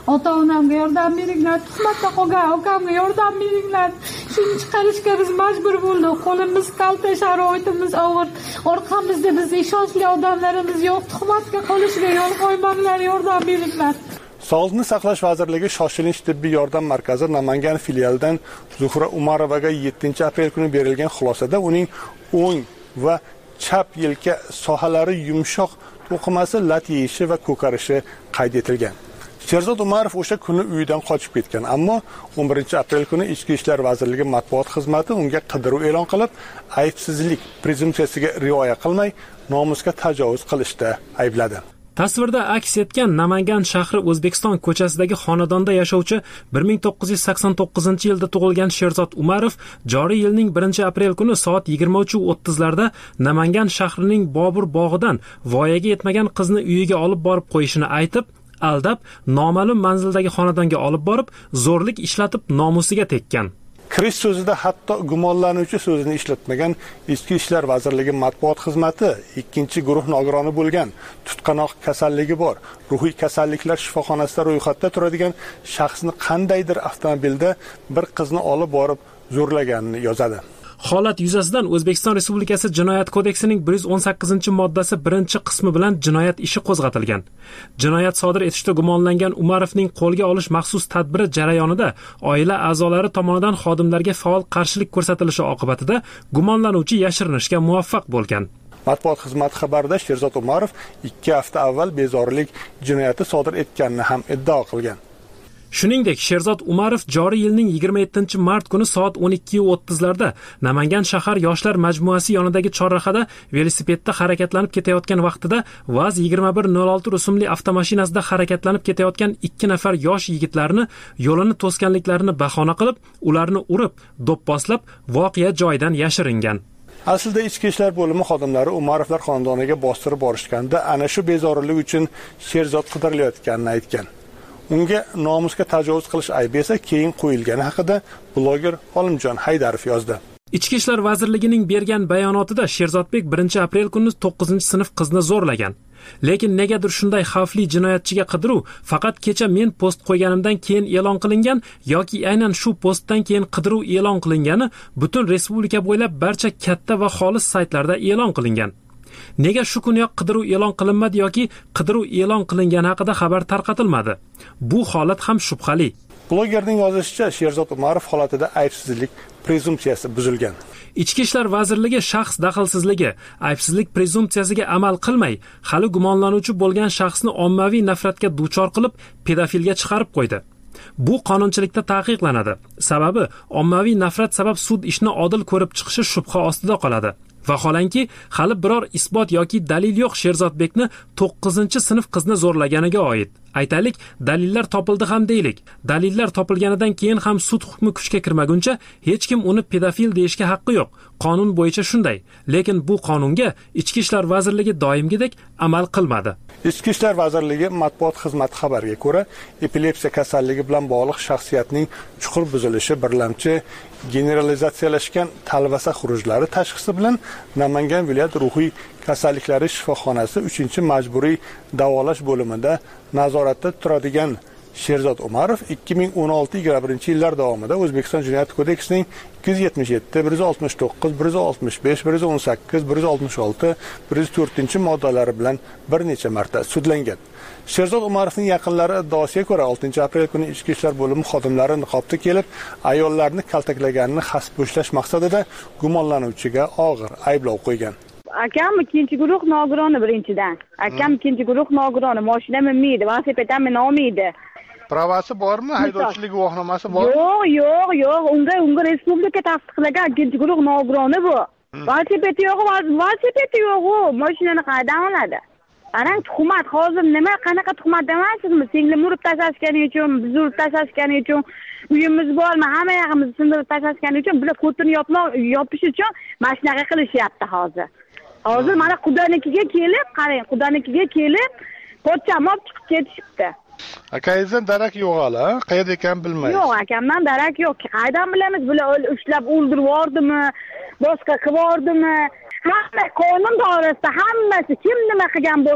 ota onamga yordam beringlar, tuhmatda qolgan ukamga yordam beringlar. Shuni chiqarishga biz majbur bo'ldik. Qo'limiz kalta, sharoitimiz og'ir. Orqamizda biz ishonchli odamlarimiz yo'q. Tuhmatga qolishiga yo'l qo'ymanglar, yordam beringlar. Sog'liqni saqlash vazirligi shoshilinch tibbiy yordam markazi Namangan filialidan Zuhra Umarovaga yettinchi aprel kuni berilgan xulosada uning o'ng va chap yelka sohalari yumshoq to'qimasi lat yeyishi va ko'karishi qayd etilgan. Sherzod Umarov o'sha kuni uyidan qochib ketgan, ammo o'n birinchi aprel kuni Ichki ishlar vazirligi matbuot xizmati unga qidiruv e'lon qilib, aybsizlik prezumpsiyasiga rioya qilmay, nomusga tajovuz qilishda aybladi. Tasvirda aks etgan Namangan shahri O'zbekiston ko'chasidagi xonadonda yashovchi bir ming to'qqiz yuz sakson to'qqizinchi yilda tug'ilgan Sherzod Umarov joriy yilning birinchi aprel kuni soat yigirma uch o'ttiz larda Namangan shahrining Bobur bog'idan voyaga yetmagan qizni uyiga olib borib qo'yishini aytib, aldab, noma'lum manzildagi xonadonga olib borib, zo'rlik ishlatib nomusiga tekkan. Kirish so'zida hatto gumonlanuvchi so'zini ishlatmagan Ichki ishlar vazirligi matbuot xizmati ikkinchi guruh nogironi bo'lgan, tutqanoq kasalligi bor, ruhiy kasalliklar shifoxonasida ro'yxatda turadigan shaxsni qandaydir avtomobilda bir qizni olib borib zo'rlaganini yozadi. Holat yuzasidan O'zbekiston Respublikasi Jinoyat kodeksining bir yuz o'n sakkizinchi moddasi birinchi qismi bilan jinoyat ishi qo'zg'atilgan. Jinoyat sodir etishda gumonlangan Umarovning qo'lga olish maxsus tadbiri jarayonida oila a'zolari tomonidan xodimlarga faol qarshilik ko'rsatilishi oqibatida gumonlanuvchi yashirinishga muvaffaq bo'lgan. Matbuot xizmati xabarida Sherzod Umarov ikki hafta avval bezorilik jinoyati sodir etganini ham iddao qilgan. Shuningdek, Sherzod Umarov joriy yilning yigirma yettinchi mart kuni soat o'n ikki o'ttiz larda Namangan shahar yoshlar majmuasi yonidagi chorrahada velosipedda harakatlanib ketayotgan vaqtida Vaz yigirma bir nol olti rusumli avtomashinasida harakatlanib ketayotgan ikki nafar yosh yigitlarni yo'lini to'sganliklarini bahona qilib, ularni urib, do'pposlab, voqea joyidan yashiringan. Aslida Ichki ishlar bo'limi xodimlari Umarovlar xonadoniga bostirib borishganda ana shu bezorilik uchun Sherzod qidirilayotganini aytgan. Unga nomusga tajovuz qilish aybi esa keyin qo'yilgani haqida bloger Olimjon Haydarov yozdi. Ichki ishlar vazirligining bergan bayonotida Sherzodbek birinchi aprel kuni to'qqizinchi sinf qizni zo'rlagan. Lekin negadir shunday xavfli jinoyatchiga qidiruv faqat kecha men post qo'yganimdan keyin e'lon qilingan yoki aynan shu postdan keyin qidiruv e'lon qilingani butun respublika bo'ylab barcha katta va xolis saytlarda e'lon qilingan. Nega shu kuniyoq qidiruv e'lon qilinmadi yoki qidiruv e'lon qilingani haqida xabar tarqatilmadi? Bu holat ham shubhali. Blogerning yozishicha, Sherzod Umarov holatida aybsizlik prezumpsiyasi buzilgan. Ichki ishlar vazirligi shaxs daxlsizligi, aybsizlik prezumpsiyasiga amal qilmay, hali gumonlanuvchi bo'lgan shaxsni ommaviy nafratga duchor qilib, pedofilga chiqarib qo'ydi. Bu qonunchilikda taqiqlanadi. Sababi ommaviy nafrat sabab sud ishni odil ko'rib chiqishi shubha ostida qoladi. Vaholanki, hali biror isbot yoki dalil yo'q Sherzodbekni to'qqizinchi sinf qizni zo'rlaganiga oid. Aytaylik, dalillar topildi ham deylik. Dalillar topilganidan keyin ham sud hukmi kuchga kirmaguncha hech kim uni pedofil deyishga haqqi yo'q. Qonun bo'yicha shunday. Lekin bu qonunga Ichki ishlar vazirligi doimgidek amal qilmadi. Ichki ishlar vazirligi matbuot xizmati xabariga ko'ra, epilepsiya kasalligi bilan bog'liq shaxsiyatning chuqur buzilishi birlamchi generalizatsiyalashgan talvasa xurujlari tashxisi bilan Namangan viloyat ruhiy kasalliklari shifoxonasi uchinchi majburiy davolash bo'limida nazoratda turadigan Sherzod Umarov ikki ming o'n olti yigirma birinchi yillar davomida O'zbekiston Jinoyat kodeksining ikki yuz yetmish yetti, bir yuz oltmish to'qqiz, bir yuz oltmish besh, bir yuz o'n sakkiz, bir yuz oltmish olti, bir yuz to'rtinchi moddalari bilan bir necha marta sudlangan. Sherzod Umarovning yaqinlari iddaosiga ko'ra oltinchi aprel kuni Ichki ishlar bo'limi xodimlari niqobda kelib, ayollarni kaltaklaganini hasb bo'shlash maqsadida gumonlanuvchiga og'ir ayblov qo'ygan. Akam ikkinchi guruh nogironi birinchidan. Akam ikkinchi guruh nogironi, mashina minmaydi, velosiped ham minolmaydi. Pravasi bormi? Haydovchilik guvohnomasi bormi? Yo'q, yo'q, yo'q. Unga unga respublika tasdiqlagan ikkinchi guruh nogironi bu. Velosiped yo'q, velosiped yo'q, mashinani qayerdan oladi? Qarang, tuhmat hozir nima, qanaqa tuhmat demaysizmi? Singlim urib tashlashgani uchun, biz urib tashlashgani uchun, uyimiz bormi, hamma yog'imizni sindirib tashlashgani uchun, bular ko'tini yopish uchun mashinaga qilishyapti hozir. Hozir mana Qudanikiga kelib, qarang, Qudanikiga kelib, pochcham olib chiqib ketishibdi. Akangizdan darak yo'q hali, qayerda ekan bilmaysiz. Yo'q, akamdan darak yo'q. Qayerdan bilamiz, bular ushlab o'ldirib yubordimi, boshqa qilib yubordimi? Hamma qonun doirasida hammasi kim nima qilgan bo'lsa,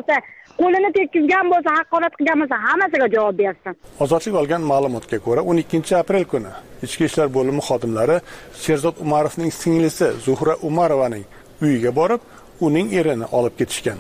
qo'lini tekkizgan bo'lsa, haqorat qilgan bo'lsa, hammasiga javob bersin. Ozodlik olgan ma'lumotga ko'ra, o'n ikkinchi aprel kuni Ichki ishlar bo'limi xodimlari Sherzod Umarovning singlisi Zuhra Umarovaning uyiga borib, uning erini olib ketishgan.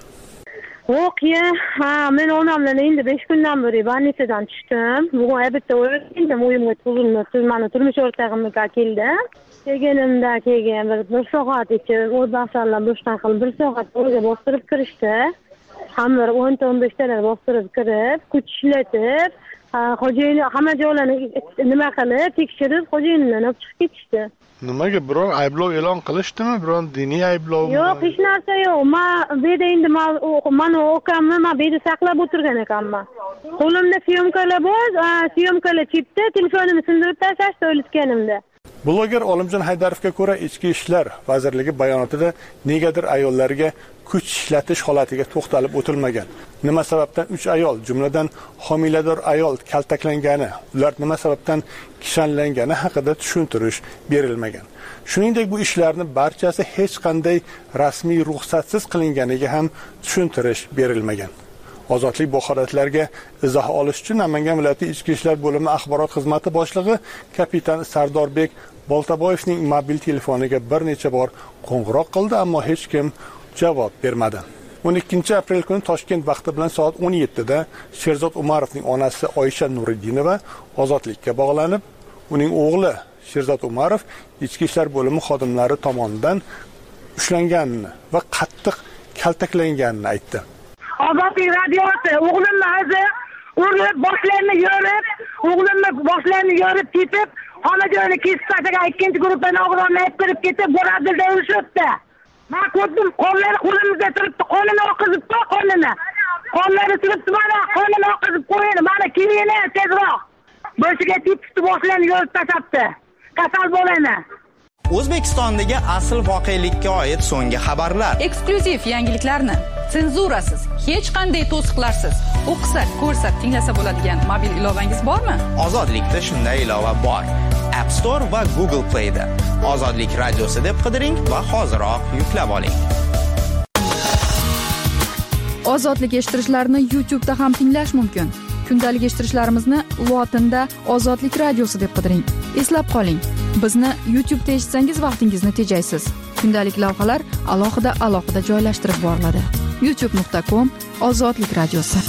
Voqea, ha, men onamdan endi besh kundan beri больницадан tushdim. Bugun erta o'yindim, uyimga tuzilma, tuzmani turmush o'rtog'imga keldi. Kelganimda kelgan bir, bir soat ichib, o'zbaqsanlar boshdan qilib bir soat o'rga bostirib kirishdi. Hamma o'n o'n besh talar bostirib kirib, kuch ishlatib, xo'jayini hamma joylarni nima qilib, tekshirib, xo'jayinini olib chiqib ketishdi. Nimaga biror ayblov e'lon qilishdimi? Biror diniy ayblovmi? Yo'q, hech narsa yo'q. Men bu yerda endi men o'qamni, men bu yerda saqlab o'tirgan ekanman. Qo'limda syomkalar bor, syomkalar chipda, telefonimni sindirib tashlashdi o'litganimda. Bloger Olimjon Haydarovga ko'ra, Ichki ishlar vazirligi bayonotida negadir ayollarga kuch ishlatish holatiga to'xtalib o'tilmagan. Nima sababdan uch ayol, jumladan homilador ayol kaltaklangani, ular nima sababdan kishanlangani haqida tushuntirish berilmagan. Shuningdek, bu ishlarni barchasi hech qanday rasmiy ruxsatsiz qilinganiga ham tushuntirish berilmagan. Ozodlik bu holatlarga izoh olish uchun Namangan viloyati Ichki ishlar bo'limi axborot xizmati boshlig'i kapitan Sardorbek Boltaboyevning mobil telefoniga bir necha bor qo'ng'iroq qildi, ammo hech kim javob bermadi. o'n ikkinchi aprel kuni Toshkent vaqti bilan soat o'n yettida Sherzod Umarovning onasi Oysha Nuriddinova ozodlikka bog'lanib, uning o'g'li Sherzod Umarov Ichki ishlar bo'limi xodimlari tomonidan ushlanganini va qattiq kaltaklanganini aytdi. Ozodlik radiosi o'g'limni o'zi urib, boshlarini yorib, o'g'limni boshlarini yorib ketib, xona joyini kesib tashlagan ikkinchi guruhdan og'irlarni olib kirib ketib, Borazilda urishibdi. Men ko'rdim, qonlari qo'limizda turibdi, qonini oqizibdi, qonini. Qonlari turibdi, mana qonini oqizib qo'ydi, mana kelinglar tezroq. Boshiga tepishdi, boshlarini yorib tashlabdi. Kasal bo'lani. O'zbekistondagi asl voqelikka oid so'nggi xabarlar. Eksklyuziv yangiliklarni senzurasiz, hech qanday to'siqlarsiz o'qisa, ko'rsa, tinglasa bo'ladigan mobil ilovangiz bormi? Ozodlikda shunday ilova bor. App Store va Google Play da Ozodlik radiosi deb qidiring va hoziroq yuklab oling. Ozodlik eshittirishlarni YouTube da ham tinglash mumkin. Kundalik eshittirishlarimizni lotinda Ozodlik radiosi deb qidiring. Eslab qoling, bizni YouTube da eshitsangiz vaqtingizni tejaysiz. Kundalik lavhalar alohida alohida joylashtirib boriladi. youtube nuqta com Ozodlik radiosi.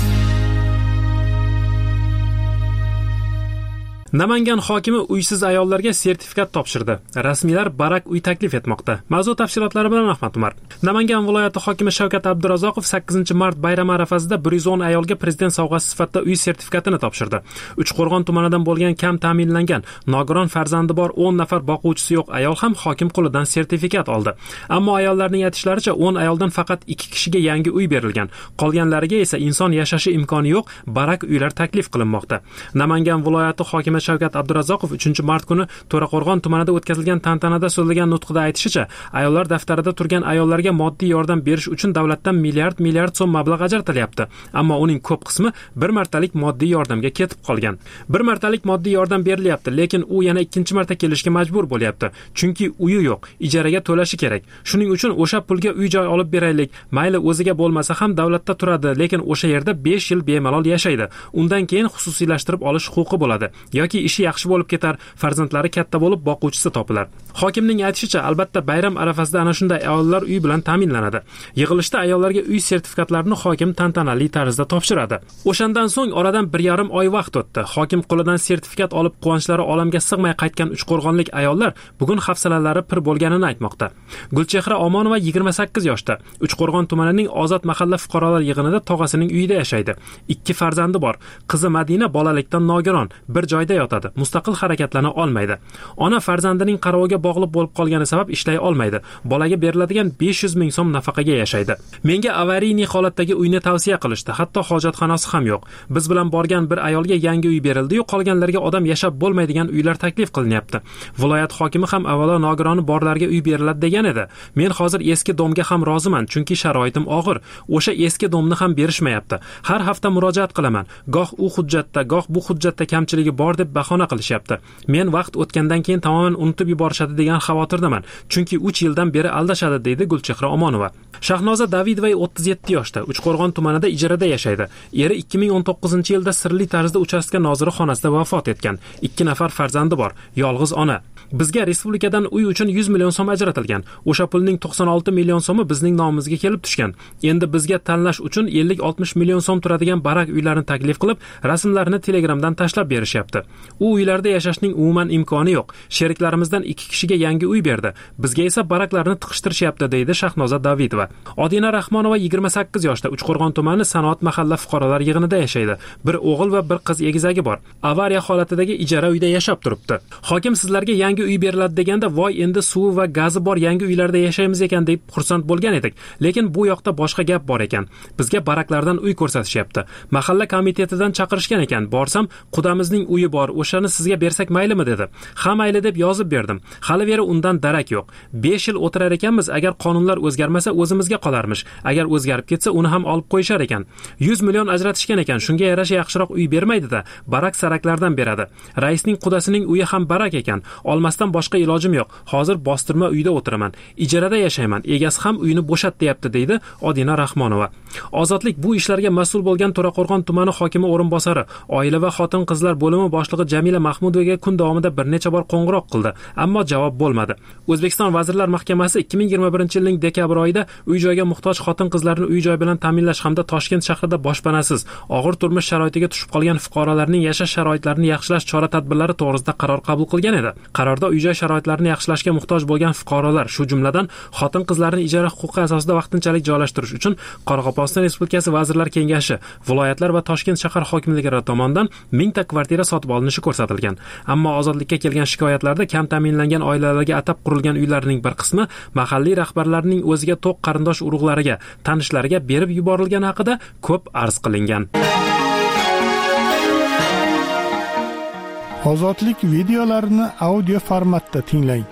Namangan hokimi uysiz ayollarga sertifikat topshirdi. Rasmiylar barak uy taklif etmoqda. Mavzu tafsilotlari bilan Ahmad Umar. Namangan viloyati hokimi Shavkat Abdurazzoqov sakkizinchi mart bayrami arafasida bir yuz o'n ayolga prezident sovg'asi sifatida uy sertifikatini topshirdi. Uchqo'rg'on tumanidan bo'lgan kam ta'minlangan, nogiron farzandi bor o'n nafar boquvchisi yo'q ayol ham hokim qo'lidan sertifikat oldi. Ammo ayollarning aytishlaricha o'n ayoldan faqat ikki kishiga yangi uy berilgan. Qolganlariga esa inson yashashi imkoni yo'q barak uylar taklif qilinmoqda. Namangan viloyati hokimi Shavkat Abdurazzoqov uchinchi mart kuni To'raqo'rg'on tumanida o'tkazilgan tantanada so'zlagan nutqida aytishicha, ayollar daftarida turgan ayollarga moddiy yordam berish uchun davlatdan milliard milliard so'm mablag' ajratilyapti. Ammo uning ko'p qismi bir martalik moddiy yordamga ketib qolgan. Bir martalik moddiy yordam berilyapti, lekin u yana ikkinchi marta kelishga majbur bo'lyapti. Chunki uyi yo'q, ijaraga to'lashi kerak. Shuning uchun o'sha pulga uy-joy olib beraylik. Mayli o'ziga bo'lmasa ham davlatda turadi, lekin o'sha yerda besh yil bemalol yashaydi. Undan keyin xususiylashtirib olish huquqi bo'ladi. Yoki ishi yaxshi bo'lib ketar, farzandlari katta bo'lib boquvchisi topilar. Hokimning aytishicha, albatta bayram arafasida ana shunday ayollar uy bilan ta'minlanadi. Yig'ilishda ayollarga uy sertifikatlarini hokim tantanali tarzda topshiradi. O'shandan so'ng oradan bir yarim oy vaqt o'tdi. Hokim qo'lidan sertifikat olib quvonchlari olamga sig'may qaytgan uchqo'rg'onlik ayollar bugun hafsalalari pir bo'lganini aytmoqda. Gulchehra Omonova yigirma sakkiz yoshda. Uchqo'rg'on tumanining Ozod mahalla fuqarolar yig'inida tog'asining uyida yashaydi. Ikki farzandi bor. Qizi Madina bolalikdan nogiron, bir joyda yotadi. Mustaqil harakatlana olmaydi. Ona farzandining qaroviga bog'liq bo'lib qolgani sabab ishlay olmaydi. Bolaga beriladigan besh yuz ming so'm nafaqaga yashaydi. Menga avariyniy holatdagi uyni tavsiya qilishdi. Hatto hojatxonasi ham yo'q. Biz bilan borgan bir ayolga yangi uy berildi-yu, qolganlarga odam yashab bo'lmaydigan uylar taklif qilinyapti. Viloyat hokimi ham avvalo nogironi borlarga uy beriladi degan edi. Men hozir eski domga ham roziman, chunki sharoitim og'ir. O'sha eski domni ham berishmayapti. Har hafta murojaat qilaman. Goh u hujjatda, goh bu hujjatda kamchiligi bor deb bahona qilishyapti. Men vaqt o'tgandan keyin tamoman unutib yuborishadi degan xavotirdaman. Chunki uch yildan beri aldashadi, deydi Gulchehra Omonova. Shahnoza Davidova o'ttiz yetti yoshda, Uchqo'rg'on tumanida ijarada yashaydi. Eri ikki ming o'n to'qqizinchi yilda sirli tarzda uchastka noziri xonasida vafot etgan. ikki nafar farzandi bor, yolg'iz ona. Bizga respublikadan uy uchun yuz million so'm ajratilgan. O'sha pulning to'qson olti million so'mi bizning nomimizga kelib tushgan. Endi bizga tanlash uchun ellik oltmish million so'm turadigan barak uylarni taklif qilib, rasmlarini Telegramdan tashlab berishyapti. U uylarda yashashning umuman imkoni yo'q. Sheriklarimizdan ikki kishiga yangi uy berdi. Bizga esa baraklarni tiqishtirishyapti, deydi Shahnoza Davidova. Odina Rahmonova yigirma sakkiz yoshda, Uchqo'rg'on tumani Sanoat mahalla fuqarolar yig'inida yashaydi. Bir o'g'il va bir qiz egizagi bor. Avariya holatidagi ijara uyda yashab turibdi. Hokim sizlarga yangi uy beriladi deganda, voy endi suvi va gazi bor yangi uylarda yashaymiz ekan deb xursand bo'lgan edik. Lekin bu yoqda boshqa gap bor ekan. Bizga baraklardan uy ko'rsatishyapti. Mahalla komitetidan chaqirishgan ekan. Borsam, qudamizning uyi bor, o'shani sizga bersak maylimi dedi. Ha mayli deb yozib berdim. Hali beri undan darak yo'q. besh yil o'tirar ekanmiz, agar qonunlar o'zgarmasa o'zimizga qolarmish. Agar o'zgarib ketsa, uni ham olib qo'yishar ekan. yuz million ajratishgan ekan. Shunga yarasha yaxshiroq uy bermaydi-da, barak saraklardan beradi. Raisning qudasining uyi ham barak ekan. Olmasdan boshqa ilojim yo'q. Hozir bostirma uyda o'tiraman. Ijarada yashayman. Egasi ham uyini bo'shat deyapti, deydi Odina Rahmonova. Ozodlik bu ishlarga mas'ul bo'lgan To'raqo'rg'on tumani hokimi o'rinbosari, oila va xotin-qizlar bo'limi boshlig'i Jamila Mahmudovaga kun davomida bir necha bor qo'ng'iroq qildi, ammo javob bo'lmadi. O'zbekiston Vazirlar Mahkamasi ikki ming yigirma birinchi yilning dekabr oyida uy-joyga muhtoj xotin-qizlarni uy-joy bilan ta'minlash hamda Toshkent shahrida boshpanasiz, og'ir turmush sharoitiga tushib qolgan fuqarolarning yashash sharoitlarini yaxshilash chora-tadbirlari to'g'risida qaror qabul qilgan edi. Qarorda uy-joy sharoitlarini yaxshilashga muhtoj bo'lgan fuqarolar, shu jumladan xotin-qizlarni ijara huquqi asosida vaqtinchalik joylashtirish uchun Qoraqalpog'iston Respublikasi Vazirlar Kengashi, viloyatlar va Toshkent shahar hokimliklari tomonidan mingta kvartira sotib olinishi ko'rsatilgan. Ammo ozodlikka kelgan shikoyatlarda kam ta'minlangan oilalarga atab qurilgan uylarning bir qismi mahalliy rahbarlarning o'ziga to'q qarindosh urug'lariga, tanishlariga berib yuborilgani haqida ko'p arz qilingan. Ozodlik videolarini audio formatda tinglang.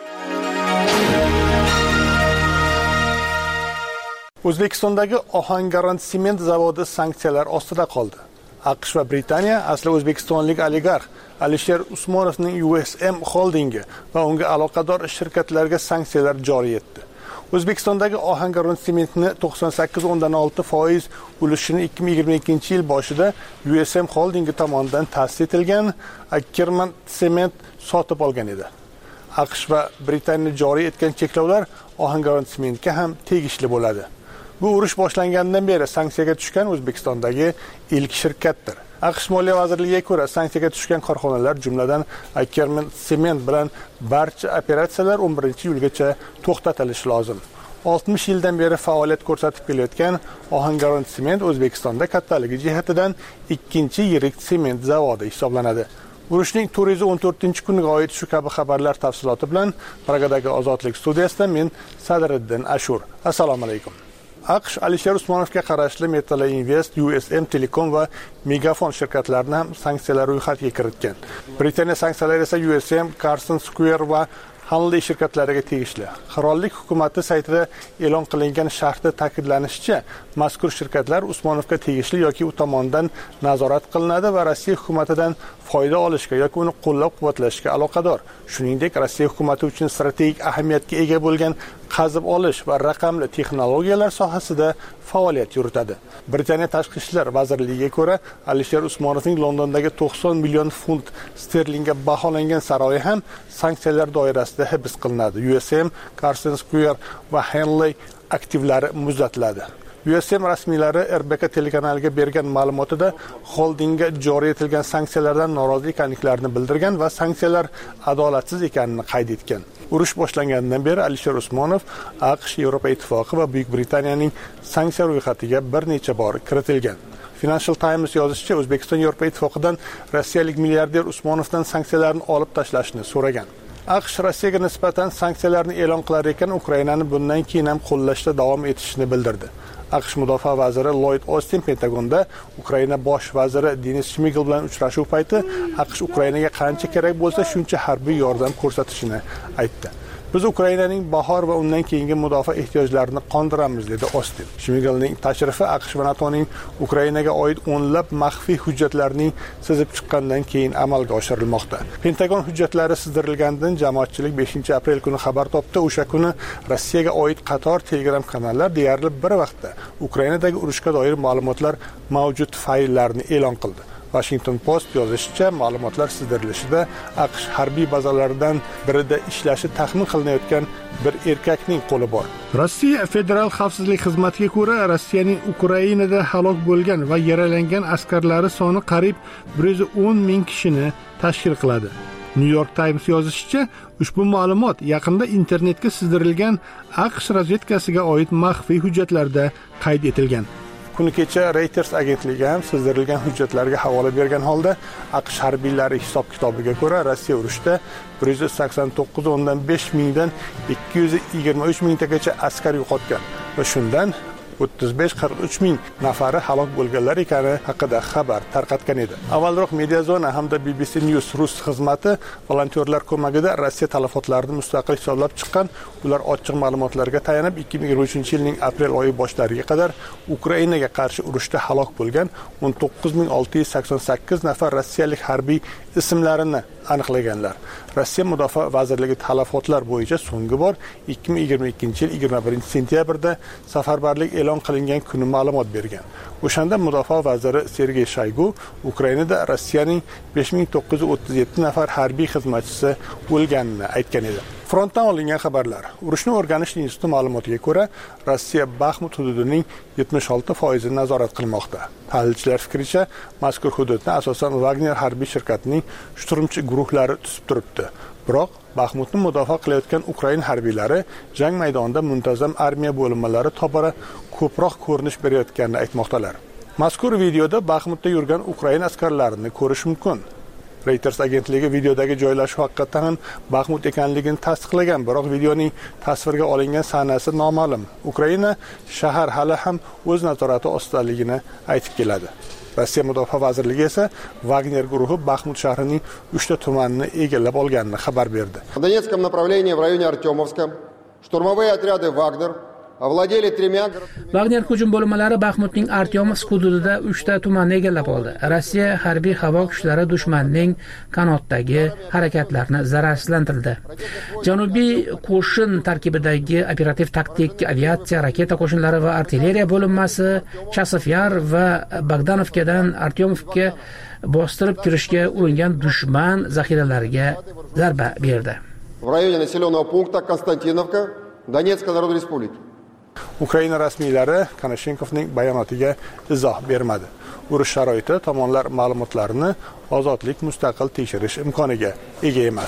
O'zbekistondagi Ohangaron sement zavodi sanksiyalar ostida qoldi. AQSh va Britaniya asli o'zbekistonlik oligarx Alisher Usmonovning U S M Holdingi va unga aloqador shirkatlarga sanksiyalar joriy etdi. O'zbekistondagi Ohangaron sementni to'qson sakkiz o'ndan olti foiz ulushini ikki ming yigirma ikkinchi yil boshida U S M Holdingi tomonidan ta'sis etilgan Ackerman sement sotib olgan edi. AQSh va Britaniya joriy etgan cheklovlar Ohangaron sementga ham tegishli bo'ladi. Bu urush boshlangandan beri sanksiyaga tushgan O'zbekistondagi ilk shirkatdir. AQSh Moliya vazirligiga ko'ra, sanksiyaga tushgan korxonalar, jumladan Ackerman sement bilan barcha operatsiyalar o'n birinchi iyulgacha to'xtatilishi lozim. oltmish yildan beri faoliyat ko'rsatib kelayotgan Ohangaron sement O'zbekistonda kattaligi jihatidan ikkinchi yirik sement zavodi hisoblanadi. Urushning to'rt yuz o'n to'rtinchi kuniga oid shu kabi xabarlar tafsiloti bilan Pragadagi Ozodlik studiyasida men Sadriddin Ashur. Assalomu alaykum. AQSh Alisher Usmonovga qarashli Metala Invest, U S M Telecom va Megafon shirkatlarini ham sanksiyalar ro'yxatiga kiritgan. Britaniya sanksiyalari esa U S M, Carson Square va Hanley shirkatlariga tegishli. Qirollik hukumati saytida e'lon qilingan sharhda ta'kidlanishicha, mazkur shirkatlar Usmonovga tegishli yoki u tomonidan nazorat qilinadi va Rossiya hukumatidan foyda olishga yoki uni qo'llab-quvvatlashga aloqador. Shuningdek, Rossiya hukumati uchun strategik ahamiyatga ega bo'lgan qazib olish va raqamli texnologiyalar sohasida faoliyat yuritadi. Britaniya Tashqi ishlar vazirligiga ko'ra, Alisher Usmonovning Londondagi to'qson million funt sterlingga baholangan saroyi ham sanksiyalar doirasida hibs qilinadi. U S M, Carson Square va Henley aktivlari muzlatiladi. U S M rasmiylari R B K telekanaliga bergan ma'lumotida holdingga joriy etilgan sanksiyalardan norozi ekanliklarini bildirgan va sanksiyalar adolatsiz ekanini qayd etgan. Urush boshlangandan beri Alisher Usmonov AQSh, Yevropa Ittifoqi va Buyuk Britaniyaning sanksiya ro'yxatiga bir necha bor kiritilgan. Financial Times yozishicha, O'zbekiston Yevropa Ittifoqidan rossiyalik milliarder Usmonovdan sanksiyalarni olib tashlashni so'ragan. AQSh Rossiyaga nisbatan sanksiyalarni e'lon qilar ekan, Ukrainani bundan keyin ham qo'llashda davom etishini bildirdi. AQSh mudofaa vaziri Lloyd Austin Pentagonda Ukraina bosh vaziri Denis Shmigel bilan uchrashuv payti AQSh Ukrainaga qancha kerak bo'lsa shuncha harbiy yordam ko'rsatishini aytdi. Biz Ukrainaning bahor va undan keyingi mudofaa ehtiyojlarini qondiramiz, dedi Ostin. Shmigalning tashrifi AQSh va NATOning Ukrainaga oid o'nlab maxfiy hujjatlarning sizib chiqqandan keyin amalga oshirilmoqda. Pentagon hujjatlari sizdirilgandan jamoatchilik beshinchi aprel kuni xabar topdi. O'sha kuni Rossiyaga oid qator Telegram kanallar deyarli bir vaqtda Ukrainadagi urushga doir ma'lumotlar mavjud fayllarni e'lon qildi. Washington Post yozishicha, ma'lumotlar sizdirilishida AQSh harbiy bazalaridan birida ishlashi taxmin qilinayotgan bir erkakning qo'li bor. Rossiya Federal xavfsizlik xizmatiga ko'ra, Rossiyaning Ukrainada halok bo'lgan va yaralangan askarlari soni qariyb bir yuz o'n ming kishini tashkil qiladi. New York Times yozishicha, ushbu ma'lumot yaqinda internetga sizdirilgan AQSh razvedkasiga oid maxfiy hujjatlarda qayd etilgan. Kuni kecha Reuters agentligi ham sizdirilgan hujjatlarga havola bergan holda, AQSh harbiylari hisob-kitobiga ko'ra, Rossiya urushda bir yuz sakson to'qqiz o'ndan besh mingdan ikki yuz yigirma uch mingtagacha askar yo'qotgan va shundan o'ttiz besh qirq uch ming nafari halok bo'lganlar ekani haqida xabar tarqatgan edi. Avvalroq Mediazona hamda B B C News rus xizmati volontyorlar ko'magida Rossiya talafotlarini mustaqil hisoblab chiqqan. Ular ochiq ma'lumotlarga tayanib ikki ming yigirma uchinchi yilning aprel oyi boshlariga qadar Ukrainaga qarshi urushda halok bo'lgan o'n to'qqiz ming olti yuz sakson sakkiz nafar rossiyalik harbiy ismlarini aniqlaganlar. Rossiya Mudofaa vazirligi talafotlar bo'yicha so'nggi bor ikki ming yigirma ikkinchi yil yigirma birinchi sentyabrda safarbarlik e'lon qilingan kuni ma'lumot bergan. O'shanda Mudofaa vaziri Sergey Shoygu Ukrainada Rossiyaning besh ming to'qqiz yuz o'ttiz yetti nafar harbiy xizmatchisi o'lganini aytgan edi. Frontdan olingan xabarlar. Urushni o'rganish instituti ma'lumotiga ko'ra, Rossiya Baxmut hududining yetmish olti foizini nazorat qilmoqda. Tahlilchilar fikricha, mazkur hududni asosan Wagner harbiy shirkatining shturmchi guruhlari tutib turibdi. Biroq Baxmutni mudofaa qilayotgan Ukraina harbiylari jang maydonida muntazam armiya bo'linmalari tobora ko'proq ko'rinish berayotganini aytmoqdalar. Mazkur videoda Baxmutda yurgan Ukraina askarlarini ko'rish mumkin. Reuters agentligi videodagi joylashuv haqiqatan ham Baxmut ekanligini tasdiqlagan, biroq videoning tasvirga olingan sanasi noma'lum. Ukraina shahar hali ham o'z nazorati ostidaligini aytib keladi. Rossiya Mudofaa vazirligi esa Wagner guruhi Baxmut shahrining uchta tumanini egallab olganini xabar berdi. В Донецком направлении в районе Артемовска штурмовые отряды Wagner Wagner hujum bo'linmalari Baxmutning Artyomovsk hududida uchta tumanni egallab oldi. Rossiya harbiy havo kuchlari dushmanning qanotdagi harakatlarini zararsizlantirdi. Janubiy qo'shin tarkibidagi operativ taktik aviatsiya, raketa qo'shinlari va artilleriya bo'linmasi Chasofyar va Bogdanovkadan Artyomovga bostirib kirishga uringan dushman zaxiralariga zarba berdi. В районе населенного пункта Konstantinovka, Donetsk Народной Республики. Ukraina rasmiylari Konashenkovning bayonotiga izoh bermadi. Urush sharoiti tomonlar ma'lumotlarini ozodlik mustaqil tekshirish imkoniga ega emas.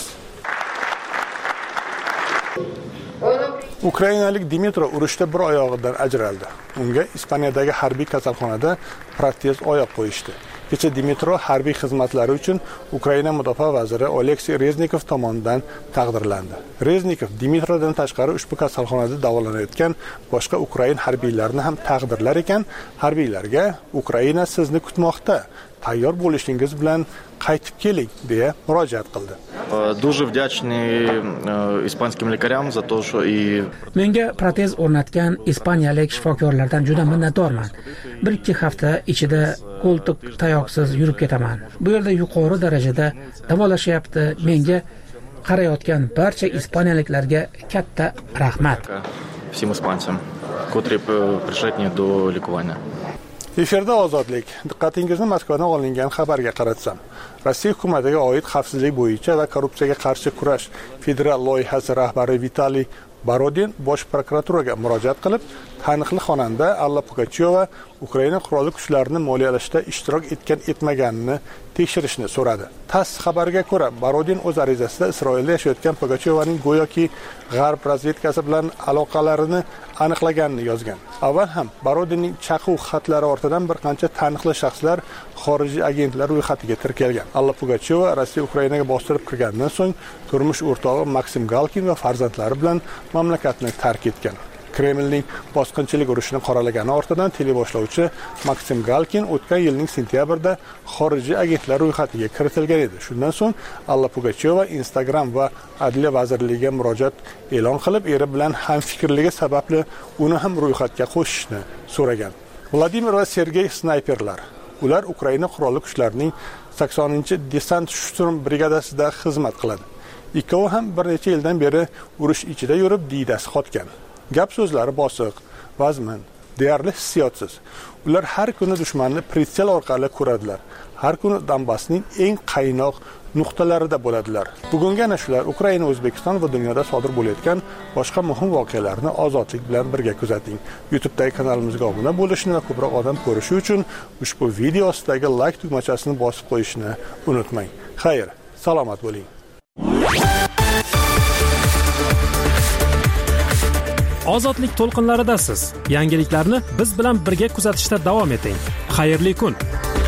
Ukrainalik Dimitro urushda bir oyog'idan ajraldi. Unga Ispaniyadagi harbiy kasalxonada protez oyoq qo'yishdi. Kecha Dimitro harbiy xizmatlari uchun Ukraina mudofaa vaziri Oleksiy Reznikov tomonidan taqdirlandi. Reznikov Dimitrodan tashqari ushbu kasalxonada davolanayotgan boshqa Ukrain harbiylarini ham taqdirlar ekan, harbiylarga Ukraina sizni kutmoqda, tayyor bo'lishingiz bilan qaytib keling deya murojaat qildi. Дуже вдячный испанским лекарям за то, что и Menga protez o'rnatgan ispaniyalik shifokorlardan juda minnatdorman. bir ikki hafta ichida qo'ltiq tayoqsiz yurib ketaman. Bu yerda yuqori darajada davolashyapti. Menga qarayotgan barcha ispaniyaliklarga katta rahmat. Всем испанцам, которые пришли мне до ликования. Efirda ozodlik. Diqqatingizni Moskvadan olingan xabarga qaratsam. Rossiya hukumatiga oid xavfsizlik bo'yicha va korrupsiyaga qarshi kurash federal loyihasi rahbari Vitaliy Borodin bosh prokuraturaga murojaat qilib, taniqli xonanda Alla Pugachyova Ukraina qurolli kuchlarini moliyalashda ishtirok etgan etmaganini tekshirishni so'radi. TASS xabariga ko'ra, Borodin o'z arizasida Isroilda yashayotgan Pugachyovaning go'yoki G'arb razvedkasi bilan aloqalarini aniqlaganini yozgan. Avval ham Borodinning chaquv xatlari ortidan bir qancha taniqli shaxslar xorijiy agentlar ro'yxatiga tirkalgan. Alla Pugachyova Rossiya Ukrainaga bostirib kirgandan so'ng turmush o'rtog'i Maksim Galkin va farzandlari bilan mamlakatni tark etgan. Kremlning bosqinchilik urushini qoralagani ortidan teleboshlovchi Maksim Galkin o'tgan yilning sentyabrida xorijiy agentlar ro'yxatiga kiritilgan edi. Shundan so'ng Alla Pugacheva Instagram va Adliya vazirligiga murojaat e'lon qilib, eri bilan hamfikrligi sababli uni ham ro'yxatga qo'shishni so'ragan. Vladimir va Sergey snayperlar. Ular Ukraina qurolli kuchlarining saksoninchi desant shturm brigadasida xizmat qiladi. Ikkovi ham bir necha yildan beri urush ichida yurib diydasi qotgan. Gap so'zlari bosiq, vazmin, deyarli hissiyotsiz. Ular har kuni dushmanni pritsel orqali ko'radilar. Har kuni Donbassning eng qaynoq nuqtalarida bo'ladilar. Bugungi ana shular Ukraina, O'zbekiston va dunyoda sodir bo'layotgan boshqa muhim voqealarni ozodlik bilan birga kuzating. YouTube'dagi kanalimizga obuna bo'lishni va ko'proq odam ko'rishi uchun ushbu video ostidagi like tugmachasini bosib qo'yishni unutmang. Xayr, salomat bo'ling. Ozodlik to'lqinlaridasiz. Yangiliklarni biz bilan birga kuzatishda davom eting. Xayrli kun.